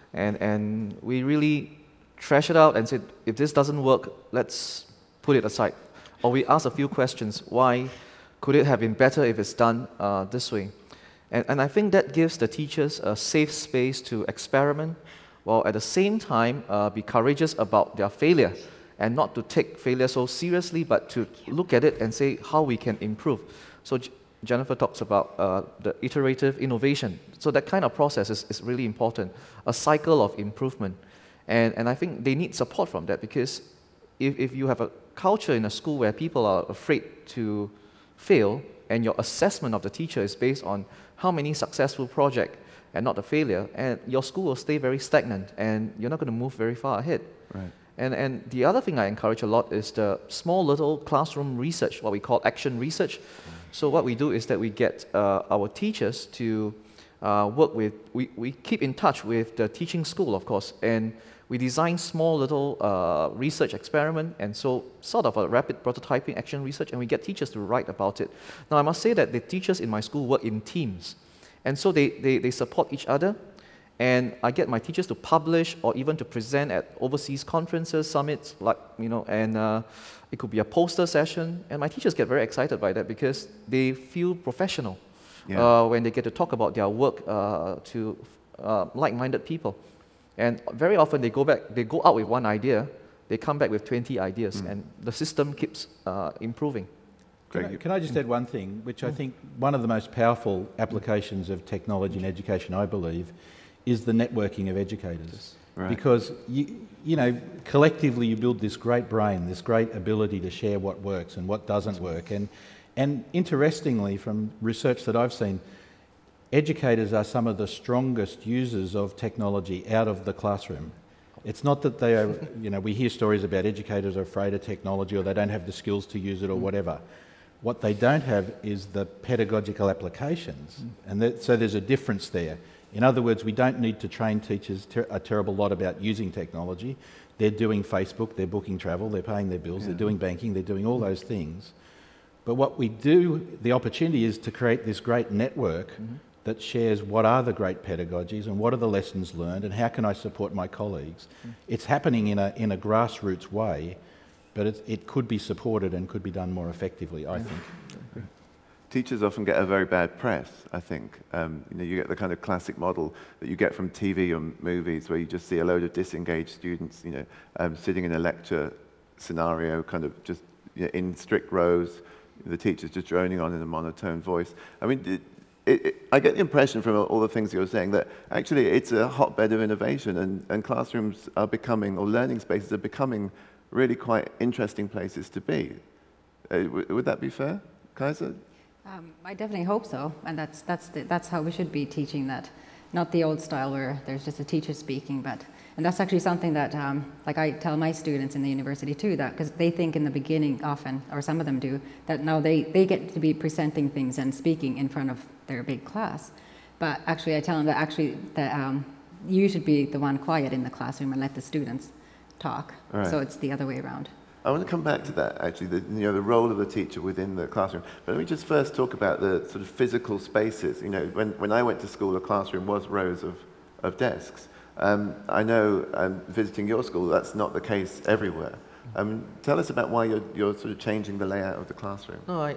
and we really trash it out and say, if this doesn't work, let's put it aside. Or we ask a few questions. Why could it have been better if it's done this way? And I think that gives the teachers a safe space to experiment, while at the same time be courageous about their failure and not to take failure so seriously, but to look at it and say how we can improve. So Jennifer talks about the iterative innovation. So that kind of process is really important, a cycle of improvement. And I think they need support from that, because if you have a culture in a school where people are afraid to fail, and your assessment of the teacher is based on how many successful projects and not the failure, and your school will stay very stagnant, and you're not going to move very far ahead. Right. And the other thing I encourage a lot is the small little classroom research, what we call action research. So what we do is that we get our teachers to work with, we keep in touch with the teaching school, of course, and we design small little research experiment, and so sort of a rapid prototyping action research, and we get teachers to write about it. Now I must say that the teachers in my school work in teams, and so they support each other, and I get my teachers to publish or even to present at overseas conferences, summits, and it could be a poster session, and my teachers get very excited by that because they feel professional when they get to talk about their work to like-minded people. And very often they go out with one idea, they come back with 20 ideas, and the system keeps improving. Can I just add one thing, which I think one of the most powerful applications of technology in education, I believe, is the networking of educators. Right. Because, collectively you build this great brain, this great ability to share what works and what doesn't work. And interestingly, from research that I've seen, educators are some of the strongest users of technology out of the classroom. It's not that they are, we hear stories about educators are afraid of technology or they don't have the skills to use it or whatever. What they don't have is the pedagogical applications. And so there's a difference there. In other words, we don't need to train teachers a terrible lot about using technology. They're doing Facebook, they're booking travel, they're paying their bills, they're doing banking, they're doing all those things. But what we do, the opportunity is to create this great network that shares what are the great pedagogies and what are the lessons learned and how can I support my colleagues. It's happening in a grassroots way, but it could be supported and could be done more effectively, I think. Teachers often get a very bad press, I think. You get the kind of classic model that you get from TV or movies where you just see a load of disengaged students, sitting in a lecture scenario, kind of just in strict rows, the teacher's just droning on in a monotone voice. I mean, I get the impression from all the things you're saying that actually it's a hotbed of innovation, and classrooms are becoming, or learning spaces are becoming, really quite interesting places to be. Would that be fair, Kaiser? I definitely hope so, and that's how we should be teaching that, not the old style where there's just a teacher speaking, and that's actually something that, like I tell my students in the university too, that because they think in the beginning often, or some of them do, that now they get to be presenting things and speaking in front of their big class, but actually I tell them that you should be the one quiet in the classroom and let the students talk. Right. So it's the other way around. I want to come back to that, actually, the role of the teacher within the classroom. But let me just first talk about the sort of physical spaces. When I went to school, a classroom was rows of desks. I know, visiting your school, that's not the case everywhere. Tell us about why you're sort of changing the layout of the classroom. No,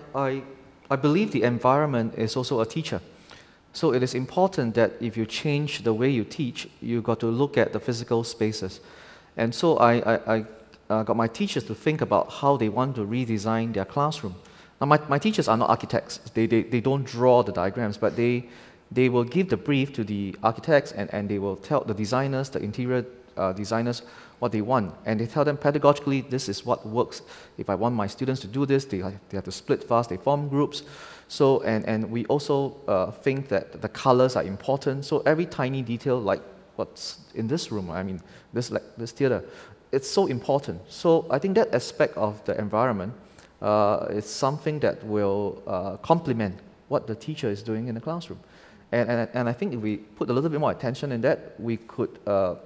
I believe the environment is also a teacher. So it is important that if you change the way you teach, you've got to look at the physical spaces. And so I got my teachers to think about how they want to redesign their classroom. Now, my teachers are not architects. They don't draw the diagrams, but they will give the brief to the architects, and they will tell the designers, the interior designers, what they want. And they tell them pedagogically, this is what works. If I want my students to do this, they have to split fast, they form groups. So, and we also think that the colors are important. So every tiny detail, like what's in this room, I mean, this theater, it's so important. So I think that aspect of the environment is something that will complement what the teacher is doing in the classroom. And I think if we put a little bit more attention in that, we could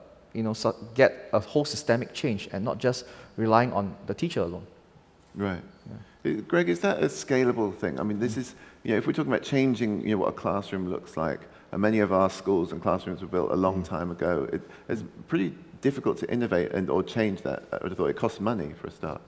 get a whole systemic change and not just relying on the teacher alone. Right. Yeah. Greg, is that a scalable thing? I mean, this is, if we're talking about changing what a classroom looks like, and many of our schools and classrooms were built a long time ago, it's pretty difficult to innovate or change that. I would have thought it costs money for a start.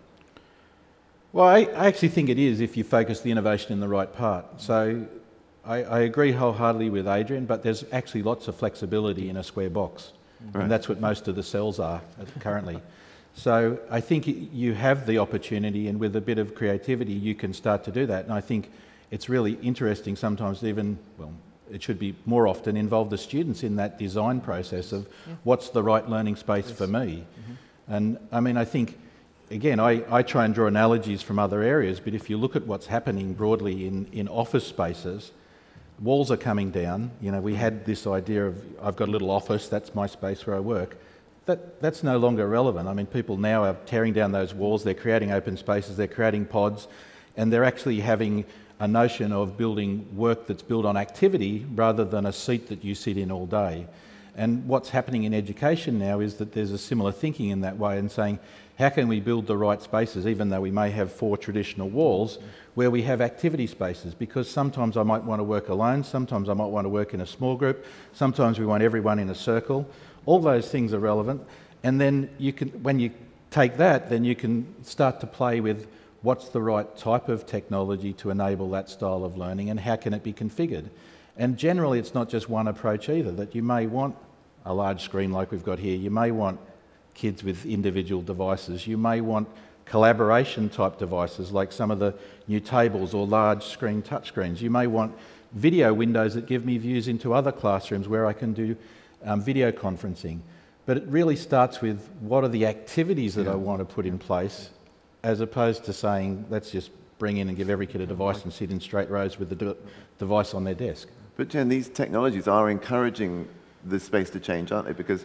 Well, I actually think it is if you focus the innovation in the right part. So I agree wholeheartedly with Adrian, but there's actually lots of flexibility in a square box. Right. And that's what most of the cells are currently. So I think you have the opportunity, and with a bit of creativity you can start to do that. And I think it's really interesting sometimes even, well, it should be more often involve the students in that design process of what's the right learning space for me. And I mean, I think, again, I try and draw analogies from other areas, but if you look at what's happening broadly in office spaces, walls are coming down. We had this idea of, I've got a little office, that's my space where I work. That's no longer relevant. I mean, people now are tearing down those walls, they're creating open spaces, they're creating pods, and they're actually having a notion of building work that's built on activity rather than a seat that you sit in all day. And what's happening in education now is that there's a similar thinking in that way, and saying, how can we build the right spaces, even though we may have 4 traditional walls, where we have activity spaces? Because sometimes I might want to work alone, sometimes I might want to work in a small group, sometimes we want everyone in a circle. All those things are relevant. And then you can, when you take that, then you can start to play with what's the right type of technology to enable that style of learning, and how can it be configured. And generally it's not just one approach either, that you may want a large screen like we've got here, you may want kids with individual devices, you may want collaboration type devices like some of the new tables or large screen touchscreens, you may want video windows that give me views into other classrooms where I can do video conferencing. But it really starts with what are the activities that I want to put in place, as opposed to saying let's just bring in and give every kid a device and sit in straight rows with the device on their desk. But Jen, these technologies are encouraging the space to change, aren't they? Because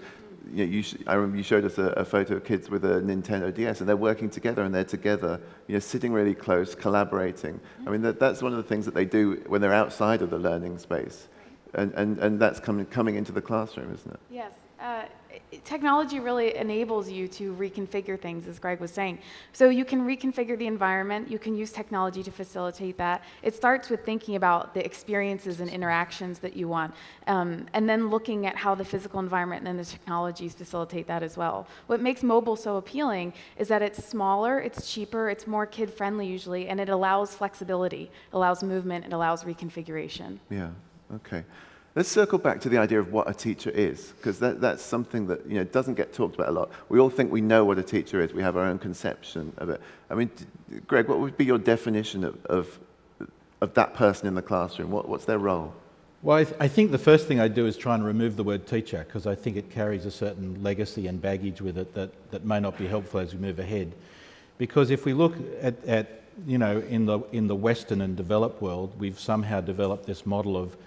I remember you showed us a photo of kids with a Nintendo DS, and they're working together, and they're together, sitting really close, collaborating. I mean, that's one of the things that they do when they're outside of the learning space, and that's coming into the classroom, isn't it? Yes. Technology really enables you to reconfigure things, as Greg was saying. So you can reconfigure the environment, you can use technology to facilitate that. It starts with thinking about the experiences and interactions that you want, and then looking at how the physical environment and then the technologies facilitate that as well. What makes mobile so appealing is that it's smaller, it's cheaper, it's more kid-friendly usually, and it allows flexibility, allows movement, it allows reconfiguration. Yeah, okay. Let's circle back to the idea of what a teacher is, because that's something that doesn't get talked about a lot. We all think we know what a teacher is. We have our own conception of it. I mean, Greg, what would be your definition of that person in the classroom? What's their role? Well, I think the first thing I do is try and remove the word teacher, because I think it carries a certain legacy and baggage with it that may not be helpful as we move ahead. Because if we look at in the Western and developed world, we've somehow developed this model of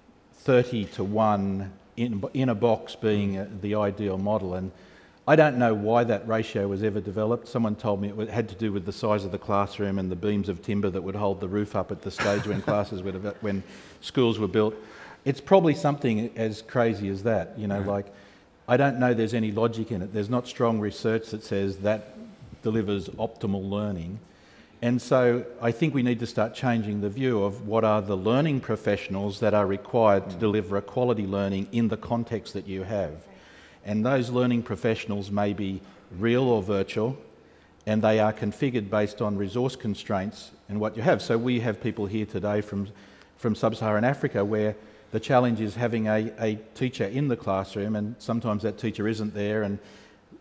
30 to 1 in a box being the ideal model, and I don't know why that ratio was ever developed. Someone told me it had to do with the size of the classroom and the beams of timber that would hold the roof up at the stage when schools were built. It's probably something as crazy as that, like, I don't know there's any logic in it. There's not strong research that says that delivers optimal learning. And so I think we need to start changing the view of what are the learning professionals that are required to deliver a quality learning in the context that you have. And those learning professionals may be real or virtual, and they are configured based on resource constraints and what you have. So we have people here today from Sub-Saharan Africa where the challenge is having a teacher in the classroom, and sometimes that teacher isn't there, and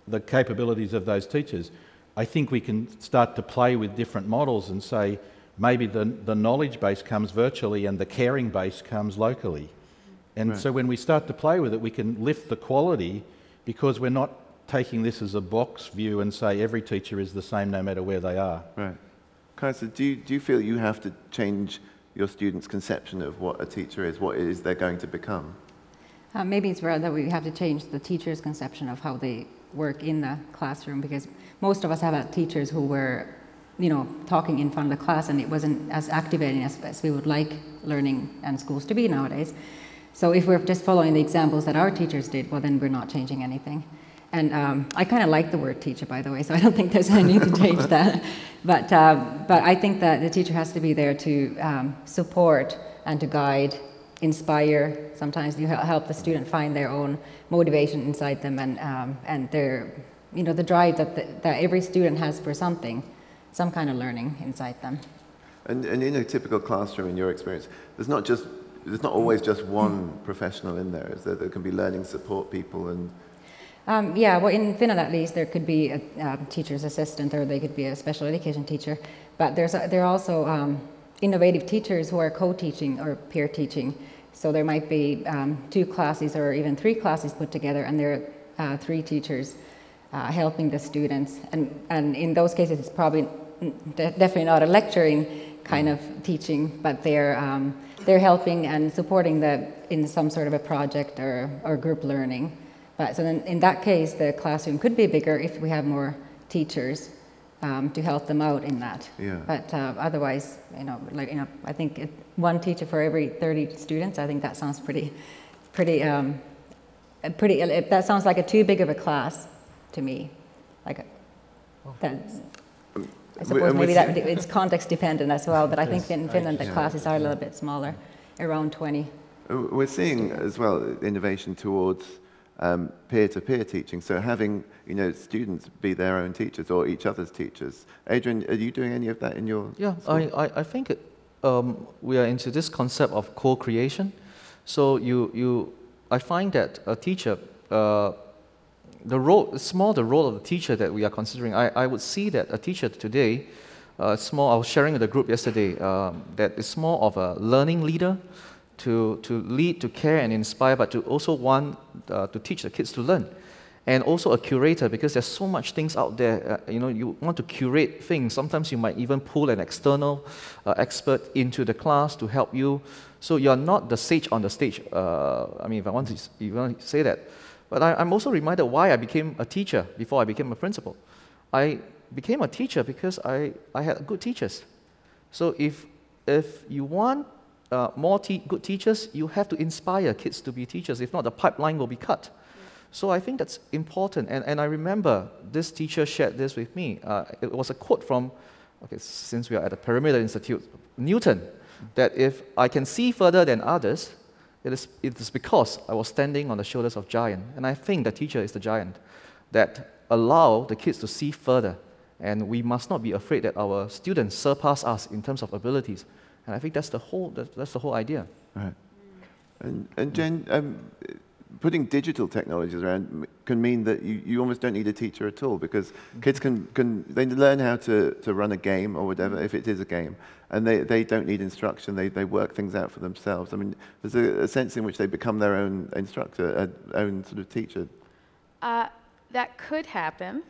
the capabilities of those teachers, I think we can start to play with different models and say maybe the knowledge base comes virtually and the caring base comes locally. And so when we start to play with it, we can lift the quality because we're not taking this as a box view and say every teacher is the same no matter where they are. Right. Kaisa, do you feel you have to change your students' conception of what a teacher is, what it is they're going to become? Maybe it's rather that we have to change the teacher's conception of how they work in the classroom, because most of us have had teachers who were, talking in front of the class, and it wasn't as activating as we would like learning and schools to be nowadays. So if we're just following the examples that our teachers did, well, then we're not changing anything. And I kind of like the word teacher, by the way, so I don't think there's any need to change that. But I think that the teacher has to be there to support and to guide, inspire. Sometimes you help the student find their own motivation inside them and their, the drive that every student has for something, some kind of learning inside them. And in a typical classroom, in your experience, there's not always just one professional in there, is there? There can be learning support people and... Yeah, well, in Finland at least, there could be a teacher's assistant, or they could be a special education teacher. But there are also innovative teachers who are co-teaching or peer teaching. So there might be 2 classes or even 3 classes put together, and there are 3 teachers helping the students. And in those cases, it's probably definitely not a lecturing kind of teaching, but they're helping and supporting in some sort of a project or group learning. So then in that case, the classroom could be bigger if we have more teachers to help them out in that. Yeah. But otherwise, I think 1 teacher for every 30 students, I think that sounds that sounds like too big of a class to me. I suppose maybe it's context dependent as well, but I think in Finland the classes are a little bit smaller, around 20. We're seeing as well innovation towards peer-to-peer teaching, so having students be their own teachers or each other's teachers. Adrian, are you doing any of that in your school? I think we are into this concept of co-creation. So I find that a teacher, the role of the teacher that we are considering. I would see that a teacher today, I was sharing with the group yesterday, that it's more of a learning leader, to lead, to care and inspire, but to also want to teach the kids to learn. And also a curator, because there's so much things out there, you want to curate things. Sometimes you might even pull an external expert into the class to help you. So you're not the sage on the stage, if I want to say that. But I'm also reminded why I became a teacher before I became a principal. I became a teacher because I had good teachers. So if you want more good teachers, you have to inspire kids to be teachers. If not, the pipeline will be cut. So I think that's important. And I remember this teacher shared this with me. It was a quote from, since we are at the Perimeter Institute, Newton, that if I can see further than others, it is because I was standing on the shoulders of giants. And I think the teacher is the giant that allow the kids to see further. And we must not be afraid that our students surpass us in terms of abilities. And I think that's the whole idea. Right. And Jen, putting digital technologies around can mean that you almost don't need a teacher at all, because kids they learn how to run a game or whatever, if it is a game, and they don't need instruction. They work things out for themselves. I mean, there's a sense in which they become their own instructor, own sort of teacher. That could happen.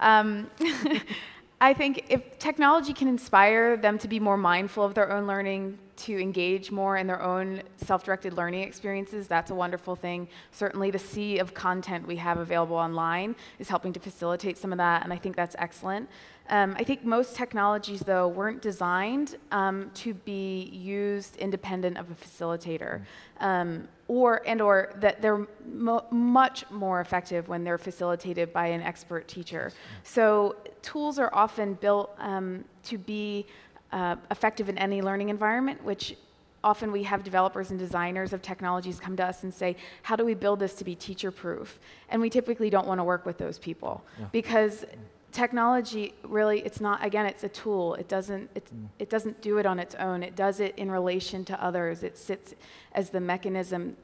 I think if technology can inspire them to be more mindful of their own learning, to engage more in their own self-directed learning experiences, that's a wonderful thing. Certainly the sea of content we have available online is helping to facilitate some of that, and I think that's excellent. I think most technologies, though, weren't designed to be used independent of a facilitator, or that they're much more effective when they're facilitated by an expert teacher. So tools are often built to be effective in any learning environment, which often we have developers and designers of technologies come to us and say, how do we build this to be teacher-proof? And we typically don't want to work with those people because technology really, it's not, again, it's a tool. It doesn't do it on its own. It does it in relation to others. It sits as the mechanism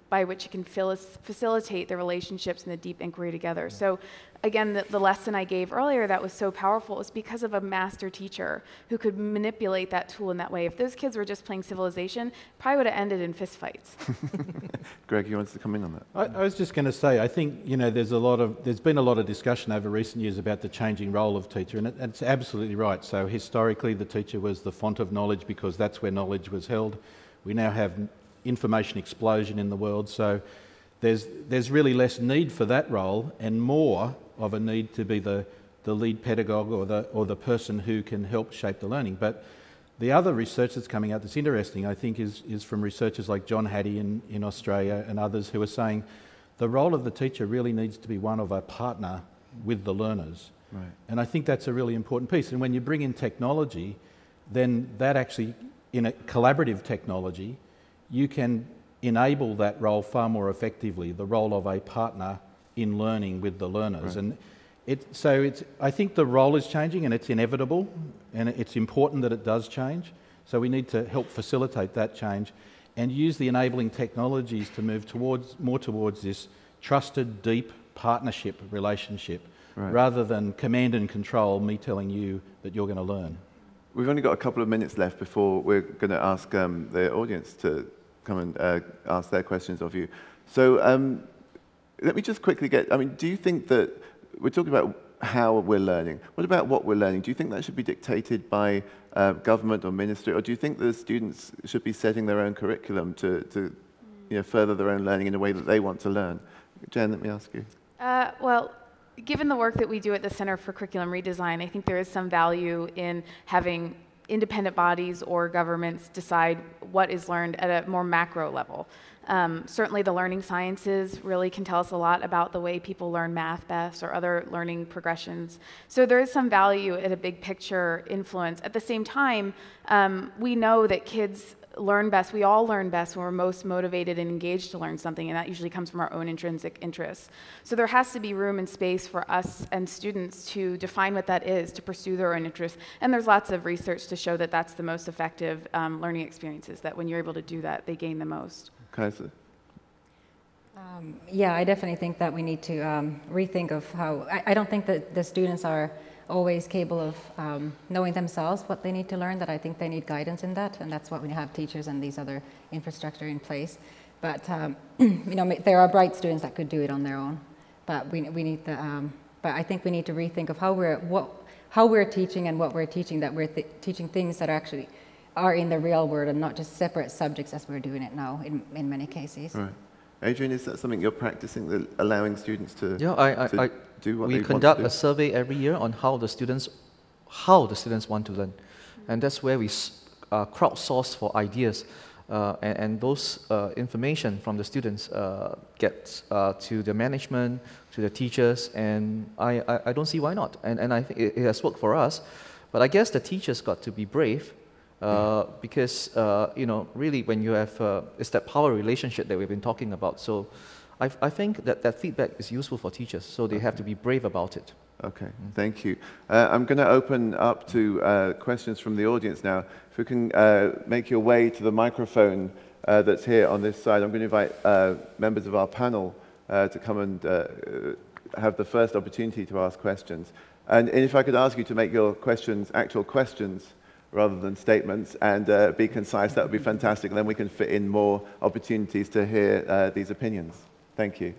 by which it can facilitate the relationships and the deep inquiry together. So again, the lesson I gave earlier that was so powerful is because of a master teacher who could manipulate that tool in that way. If those kids were just playing Civilization, probably would have ended in fistfights. Greg, you wanted to come in on that? I was just going to say, I think, you know, there's been a lot of discussion over recent years about the changing role of teacher, and it's absolutely right. So historically, the teacher was the font of knowledge because that's where knowledge was held. We now have information explosion in the world, so there's really less need for that role and more of a need to be the lead pedagogue or the person who can help shape the learning. But the other research that's coming out that's interesting, I think, is from researchers like John Hattie in Australia and others who are saying the role of the teacher really needs to be one of a partner with the learners. Right. And I think that's a really important piece. And when you bring in technology, then that actually, in a collaborative technology, you can enable that role far more effectively, the role of a partner in learning with the learners. Right. And I think the role is changing and it's inevitable and it's important that it does change. So we need to help facilitate that change and use the enabling technologies to move more towards this trusted, deep partnership relationship, right, rather than command and control, me telling you that you're going to learn. We've only got a couple of minutes left before we're going to ask the audience to come and ask their questions of you. So let me just quickly do you think that, we're talking about how we're learning, what about what we're learning? Do you think that should be dictated by government or ministry, or do you think the students should be setting their own curriculum to further their own learning in a way that they want to learn? Jen, let me ask you. Well, given the work that we do at the Center for Curriculum Redesign, I think there is some value in having independent bodies or governments decide what is learned at a more macro level. Certainly the learning sciences really can tell us a lot about the way people learn math best or other learning progressions. So there is some value at a big picture influence. At the same time, we know that kids learn best, we all learn best when we're most motivated and engaged to learn something, and that usually comes from our own intrinsic interests. So there has to be room and space for us and students to define what that is, to pursue their own interests. And there's lots of research to show that that's the most effective learning experiences, that when you're able to do that, they gain the most. Kaiser? Yeah, I definitely think that we need to rethink of how, I don't think that the students are always capable of knowing themselves what they need to learn, that I think they need guidance in that, and that's what we have teachers and these other infrastructure in place. But there are bright students that could do it on their own, but we need the, but I think we need to rethink of how we're teaching and what we're teaching, that we're teaching things that actually are in the real world and not just separate subjects as we're doing it now in many cases. Right. Adrian, is that something you're practicing, allowing students to, yeah, to do what they want to do? We conduct a survey every year on how the students want to learn. And that's where we crowdsource for ideas. And those information from the students gets to the management, to the teachers, and I don't see why not. And I think it has worked for us. But I guess the teachers got to be brave. Because really when you have it's that power relationship that we've been talking about. So I think that feedback is useful for teachers, so they have to be brave about it. Okay, thank you. I'm going to open up to questions from the audience now. If we can make your way to the microphone that's here on this side, I'm going to invite members of our panel to come and have the first opportunity to ask questions. And if I could ask you to make your questions actual questions rather than statements, and be concise, that would be fantastic. And then we can fit in more opportunities to hear these opinions. Thank you.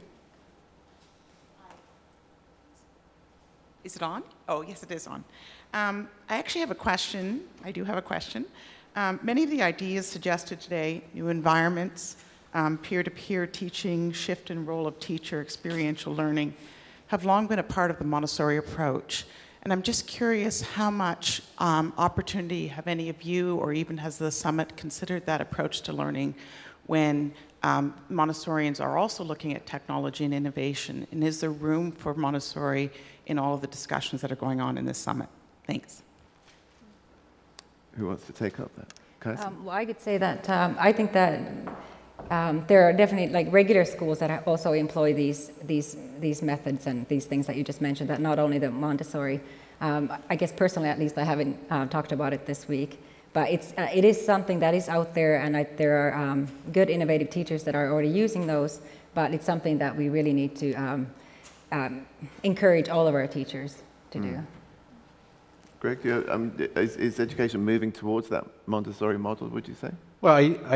Is it on? Oh, yes, it is on. I actually have a question. I do have a question. Many of the ideas suggested today, new environments, peer-to-peer teaching, shift in role of teacher, experiential learning, have long been a part of the Montessori approach. And I'm just curious how much opportunity have any of you, or even has the Summit considered that approach to learning when Montessorians are also looking at technology and innovation? And is there room for Montessori in all of the discussions that are going on in this Summit? Thanks. Who wants to take up that? Well, I could say that I think that there are definitely regular schools that also employ these methods and these things that you just mentioned, that not only the Montessori, I guess personally at least I haven't talked about it this week, But it is something that is out there, and there are good innovative teachers that are already using those, but it's something that we really need to encourage all of our teachers to do. Greg, is education moving towards that Montessori model, would you say? Well,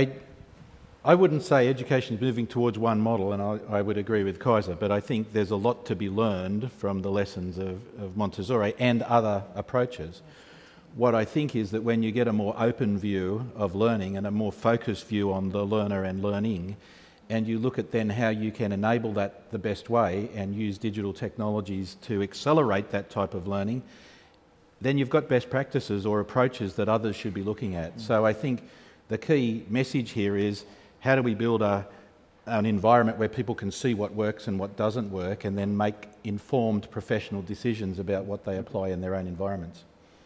I wouldn't say education is moving towards one model, and I would agree with Kaiser, but I think there's a lot to be learned from the lessons of Montessori and other approaches. What I think is that when you get a more open view of learning and a more focused view on the learner and learning, and you look at then how you can enable that the best way and use digital technologies to accelerate that type of learning, then you've got best practices or approaches that others should be looking at. So I think the key message here is, how do we build an environment where people can see what works and what doesn't work, and then make informed professional decisions about what they apply in their own environments?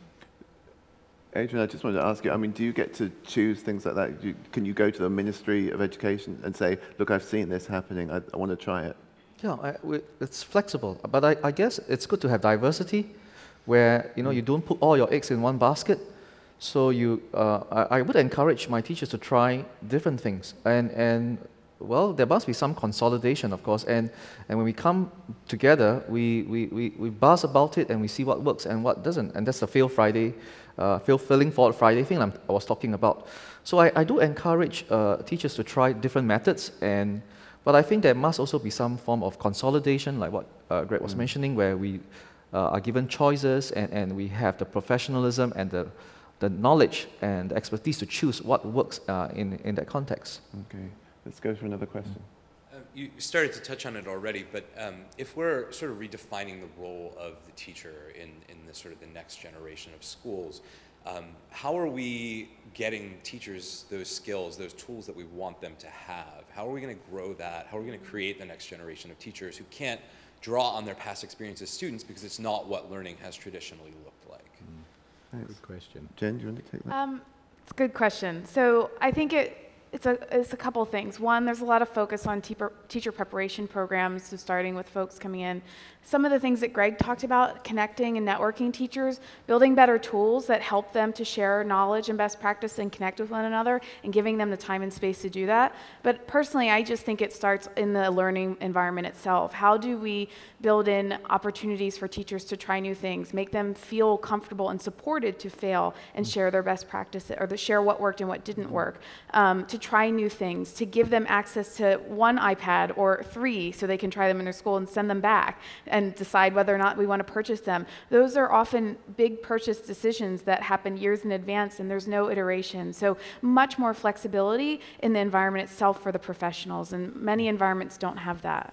Adrian, I just wanted to ask you, I mean, do you get to choose things like that? Can you go to the Ministry of Education and say, look, I've seen this happening, I want to try it? Yeah, it's flexible, but I guess it's good to have diversity, where you don't put all your eggs in one basket. So I would encourage my teachers to try different things, and well, there must be some consolidation, of course, and when we come together, we buzz about it and we see what works and what doesn't, and that's the Feeling Forward Friday thing I was talking about. So I do encourage teachers to try different methods, but I think there must also be some form of consolidation, like what Greg was mentioning, where we are given choices and we have the professionalism and the knowledge and the expertise to choose what works in that context. Okay, let's go for another question. You started to touch on it already, but if we're sort of redefining the role of the teacher in the sort of the next generation of schools, how are we getting teachers those skills, those tools that we want them to have? How are we going to grow that? How are we going to create the next generation of teachers who can't draw on their past experience as students because it's not what learning has traditionally looked like? Good question. Jen, do you want to take that? It's a good question. So I think it's a couple of things. One, there's a lot of focus on teacher preparation programs, so starting with folks coming in. Some of the things that Greg talked about, connecting and networking teachers, building better tools that help them to share knowledge and best practice and connect with one another, and giving them the time and space to do that. But personally, I just think it starts in the learning environment itself. How do we build in opportunities for teachers to try new things, make them feel comfortable and supported to fail and share their best practice, or to share what worked and what didn't work, to try new things, to give them access to one iPad or 3 so they can try them in their school and send them back and decide whether or not we want to purchase them. Those are often big purchase decisions that happen years in advance, and there's no iteration. So much more flexibility in the environment itself for the professionals, and many environments don't have that.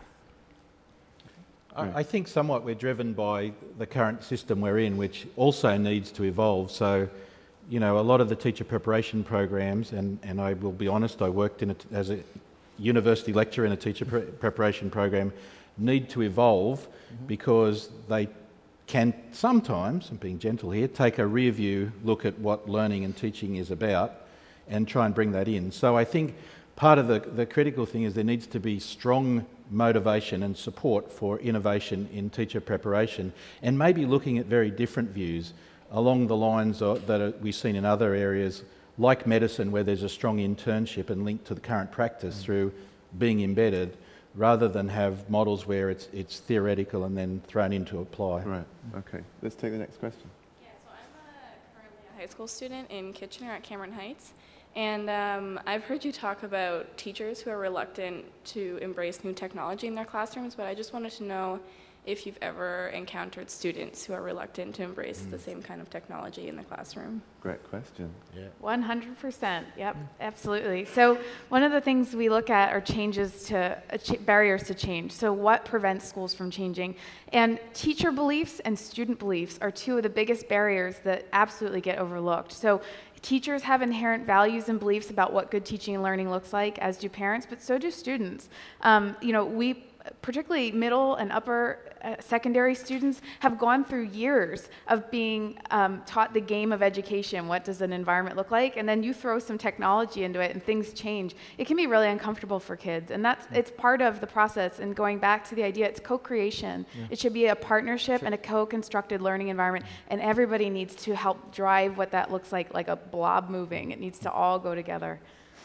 I think somewhat we're driven by the current system we're in, which also needs to evolve. So, a lot of the teacher preparation programs, and I will be honest, I worked as a university lecturer in a teacher preparation program, need to evolve because they can sometimes, I'm being gentle here, take a rear view look at what learning and teaching is about and try and bring that in. So I think part of the critical thing is there needs to be strong motivation and support for innovation in teacher preparation, and maybe looking at very different views along the lines that we've seen in other areas like medicine, where there's a strong internship and link to the current practice through being embedded, rather than have models where it's theoretical and then thrown into apply. Right, okay. Let's take the next question. Yeah, so I'm currently a high school student in Kitchener at Cameron Heights, and I've heard you talk about teachers who are reluctant to embrace new technology in their classrooms, but I just wanted to know if you've ever encountered students who are reluctant to embrace the same kind of technology in the classroom. Great question. Yeah. 100%. Yep, absolutely. So one of the things we look at are changes to barriers to change. So what prevents schools from changing? And teacher beliefs and student beliefs are two of the biggest barriers that absolutely get overlooked. So teachers have inherent values and beliefs about what good teaching and learning looks like, as do parents, but so do students. We particularly middle and upper secondary students, have gone through years of being taught the game of education. What does an environment look like? And then you throw some technology into it and things change. It can be really uncomfortable for kids. And it's part of the process. And going back to the idea, it's co-creation. Yeah. It should be a partnership and a co-constructed learning environment. And everybody needs to help drive what that looks like a blob moving. It needs to all go together.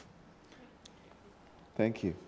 Thank you.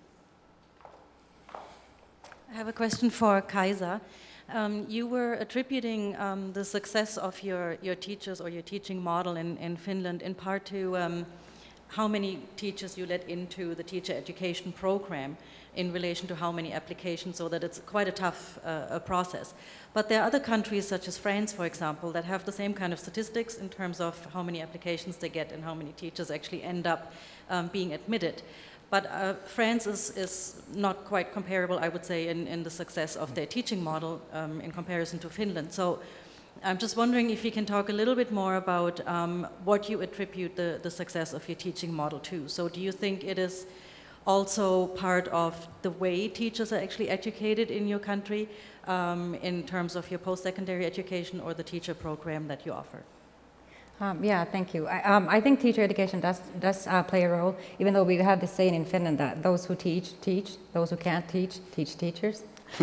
I have a question for Kaisa. You were attributing the success of your teachers or your teaching model in Finland in part to how many teachers you let into the teacher education program in relation to how many applications, so that it's quite a tough process. But there are other countries, such as France, for example, that have the same kind of statistics in terms of how many applications they get and how many teachers actually end up being admitted. But France is not quite comparable, I would say, in the success of their teaching model in comparison to Finland. So I'm just wondering if you can talk a little bit more about what you attribute the success of your teaching model to. So do you think it is also part of the way teachers are actually educated in your country in terms of your post-secondary education or the teacher program that you offer? Yeah, thank you. I think teacher education does play a role, even though we have this saying in Finland that those who teach, teach. Those who can't teach, teach teachers.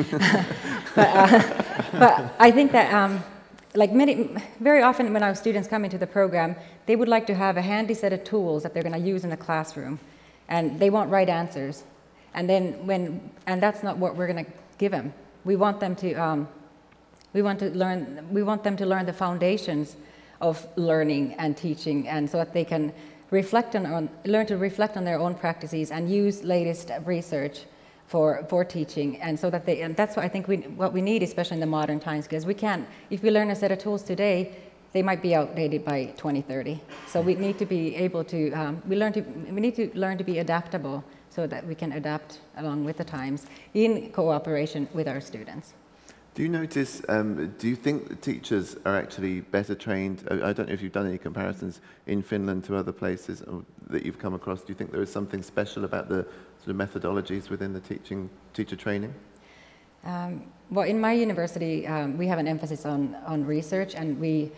but I think that very often when our students come into the program, they would like to have a handy set of tools that they're going to use in the classroom, and they want right answers. And then that's not what we're going to give them. We want them to learn the foundations of learning and teaching, and so that they can learn to reflect on their own practices and use latest research for teaching, and so that and that's what I think what we need, especially in the modern times, because we can't, if we learn a set of tools today, they might be outdated by 2030. So we need to be able to we need to learn to be adaptable so that we can adapt along with the times in cooperation with our students. Do you notice, do you think the teachers are actually better trained? I don't know if you've done any comparisons in Finland to other places that you've come across. Do you think there is something special about the sort of methodologies within the teacher training? Well, in my university, we have an emphasis on research, and we,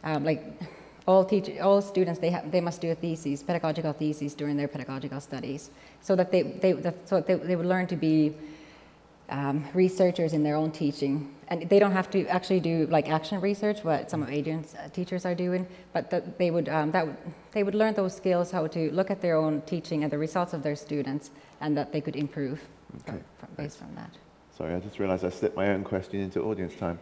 all students, they must do a thesis, pedagogical thesis during their pedagogical studies, so that they would learn to be researchers in their own teaching, and they don't have to actually do action research, what some of Adrian's teachers are doing, but they would learn those skills, how to look at their own teaching and the results of their students, and that they could improve based on that. Sorry, I just realised I slipped my own question into audience time.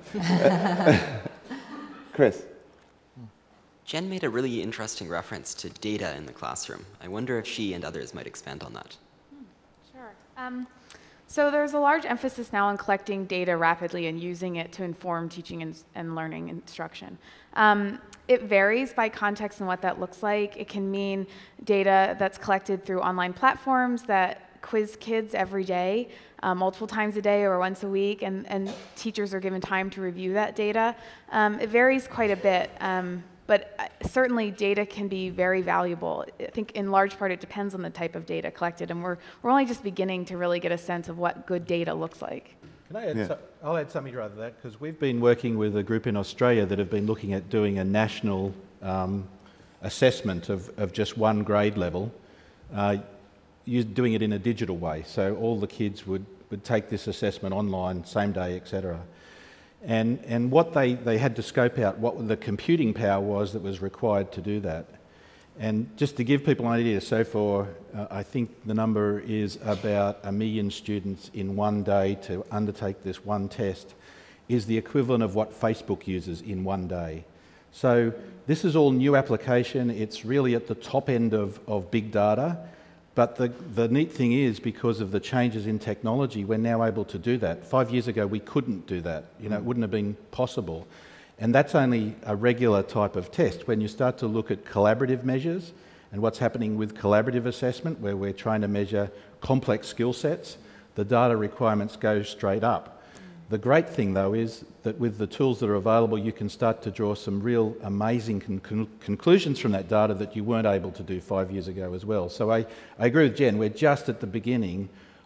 Chris. Jen made a really interesting reference to data in the classroom. I wonder if she and others might expand on that. Sure. So there's a large emphasis now on collecting data rapidly and using it to inform teaching and learning instruction. It varies by context and what that looks like. It can mean data that's collected through online platforms that quiz kids every day, multiple times a day or once a week, and teachers are given time to review that data. It varies quite a bit. But certainly data can be very valuable. I think in large part it depends on the type of data collected, and we're only just beginning to really get a sense of what good data looks like. Can I add I'll add something to that, because we've been working with a group in Australia that have been looking at doing a national assessment of just one grade level, doing it in a digital way. So all the kids would take this assessment online, same day, etc. And what they had to scope out what the computing power was that was required to do that. And just to give people an idea, so for, I think the number is about 1 million students in one day to undertake this one test, is the equivalent of what Facebook uses in one day. So this is all new application. It's really at the top end of big data. But the neat thing is, because of the changes in technology, we're now able to do that. 5 years ago, we couldn't do that. It wouldn't have been possible. And that's only a regular type of test. When you start to look at collaborative measures and what's happening with collaborative assessment, where we're trying to measure complex skill sets, the data requirements go straight up. The great thing, though, is that with the tools that are available, you can start to draw some real amazing conclusions from that data that you weren't able to do 5 years ago as well. So I agree with Jen. We're just at the beginning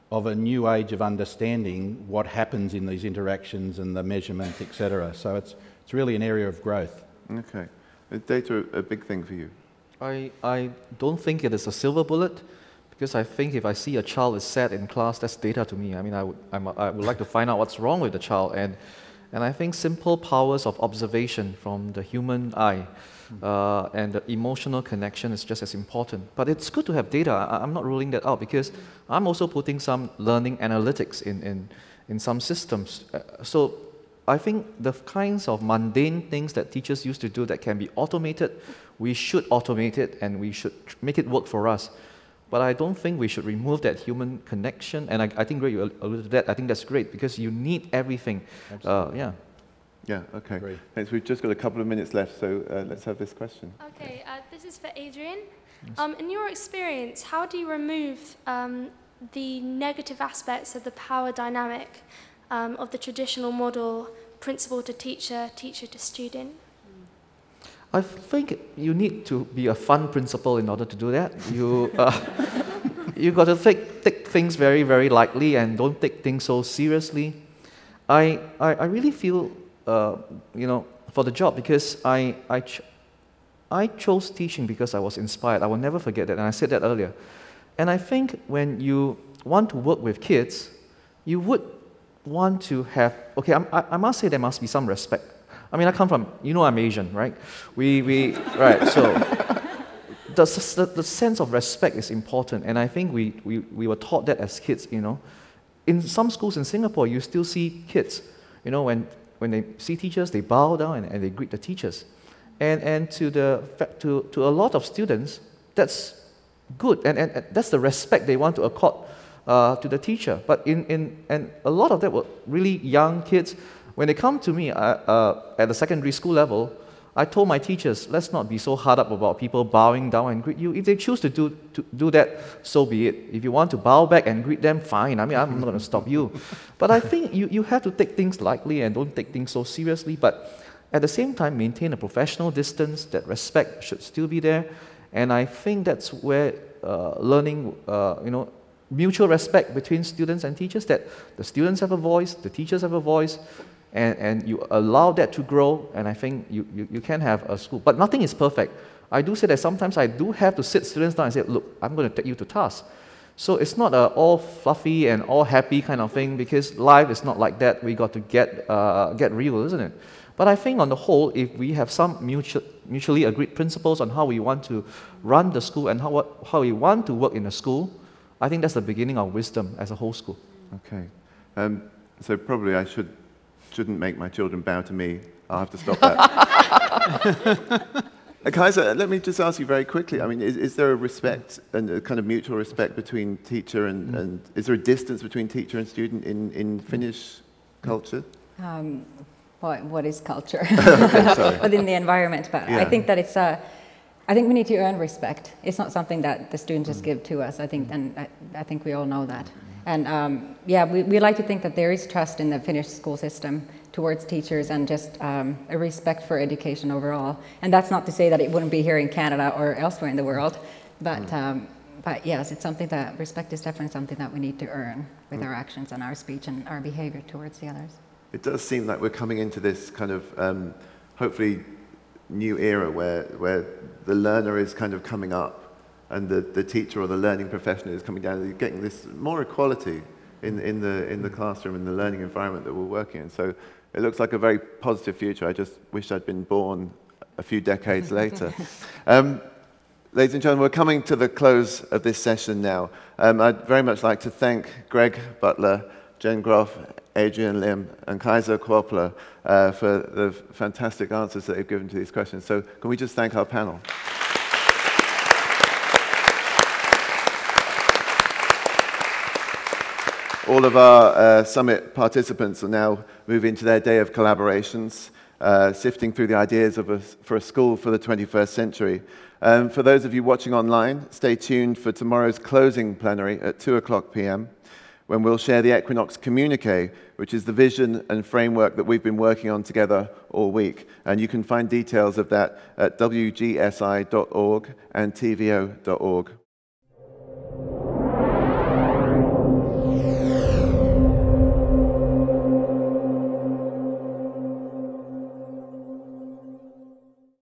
of a new age of understanding what happens in these interactions and the measurement, etc. So it's really an area of growth. Okay. Is data a big thing for you? I don't think it is a silver bullet, because I think if I see a child is sad in class, that's data to me. I mean, I would like to find out what's wrong with the child, and I think simple powers of observation from the human eye and the emotional connection is just as important. But it's good to have data. I'm not ruling that out, because I'm also putting some learning analytics in some systems. So I think the kinds of mundane things that teachers used to do that can be automated, we should automate it and we should make it work for us. But I don't think we should remove that human connection. And I think, Greg, you alluded to that. I think that's great, because you need everything. Yeah. Yeah, okay. Thanks. We've just got a couple of minutes left, so let's have this question. Okay, this is for Adrian. In your experience, how do you remove the negative aspects of the power dynamic of the traditional model, principal to teacher, teacher to student? I think you need to be a fun principal in order to do that. You got to take things very, very lightly and don't take things so seriously. I really feel, for the job, because I chose teaching because I was inspired. I will never forget that, and I said that earlier. And I think when you want to work with kids, you would want to have, okay, I must say there must be some respect. I mean, I come from, I'm Asian, right? Right, so the sense of respect is important, and I think we were taught that as kids, In some schools in Singapore, you still see kids, when they see teachers, they bow down and they greet the teachers. And to a lot of students, that's good, and that's the respect they want to accord to the teacher. But and a lot of them were really young kids. When they come to me at the secondary school level, I told my teachers, let's not be so hard up about people bowing down and greet you. If they choose to do that, so be it. If you want to bow back and greet them, fine. I mean, I'm not going to stop you. But I think you have to take things lightly and don't take things so seriously. But at the same time, maintain a professional distance. That respect should still be there. And I think that's where learning, mutual respect between students and teachers, that the students have a voice, the teachers have a voice, and you allow that to grow, and I think you can have a school. But nothing is perfect. I do say that sometimes I do have to sit students down and say, look, I'm going to take you to task. So it's not an all fluffy and all happy kind of thing, because life is not like that. We got to get real, isn't it? But I think on the whole, if we have some mutually agreed principles on how we want to run the school and how we want to work in a school, I think that's the beginning of wisdom as a whole school. Okay. So probably I shouldn't make my children bow to me. I'll have to stop that. Kaiser, let me just ask you very quickly. I mean, is there a respect and a kind of mutual respect between teacher and is there a distance between teacher and student in Finnish culture? What is culture? Okay, within the environment? But Yeah. I think that I think we need to earn respect. It's not something that the students just give to us. I think, and I think we all know that. And we like to think that there is trust in the Finnish school system towards teachers, and just a respect for education overall. And that's not to say that it wouldn't be here in Canada or elsewhere in the world, but yes, it's something that respect is definitely something that we need to earn with our actions and our speech and our behavior towards the others. It does seem like we're coming into this kind of hopefully new era where the learner is kind of coming up and the teacher or the learning professional is coming down. You're getting this more equality in the classroom, in the learning environment that we're working in. So it looks like a very positive future. I just wish I'd been born a few decades later. Ladies and gentlemen, we're coming to the close of this session now. I'd very much like to thank Greg Butler, Jen Groff, Adrian Lim, and Kaiser Kuopler for the fantastic answers that they've given to these questions. So can we just thank our panel? All of our summit participants are now moving to their day of collaborations, sifting through the ideas for a school for the 21st century. For those of you watching online, stay tuned for tomorrow's closing plenary at 2:00 p.m. when we'll share the Equinox Communique, which is the vision and framework that we've been working on together all week. And you can find details of that at wgsi.org and tvo.org.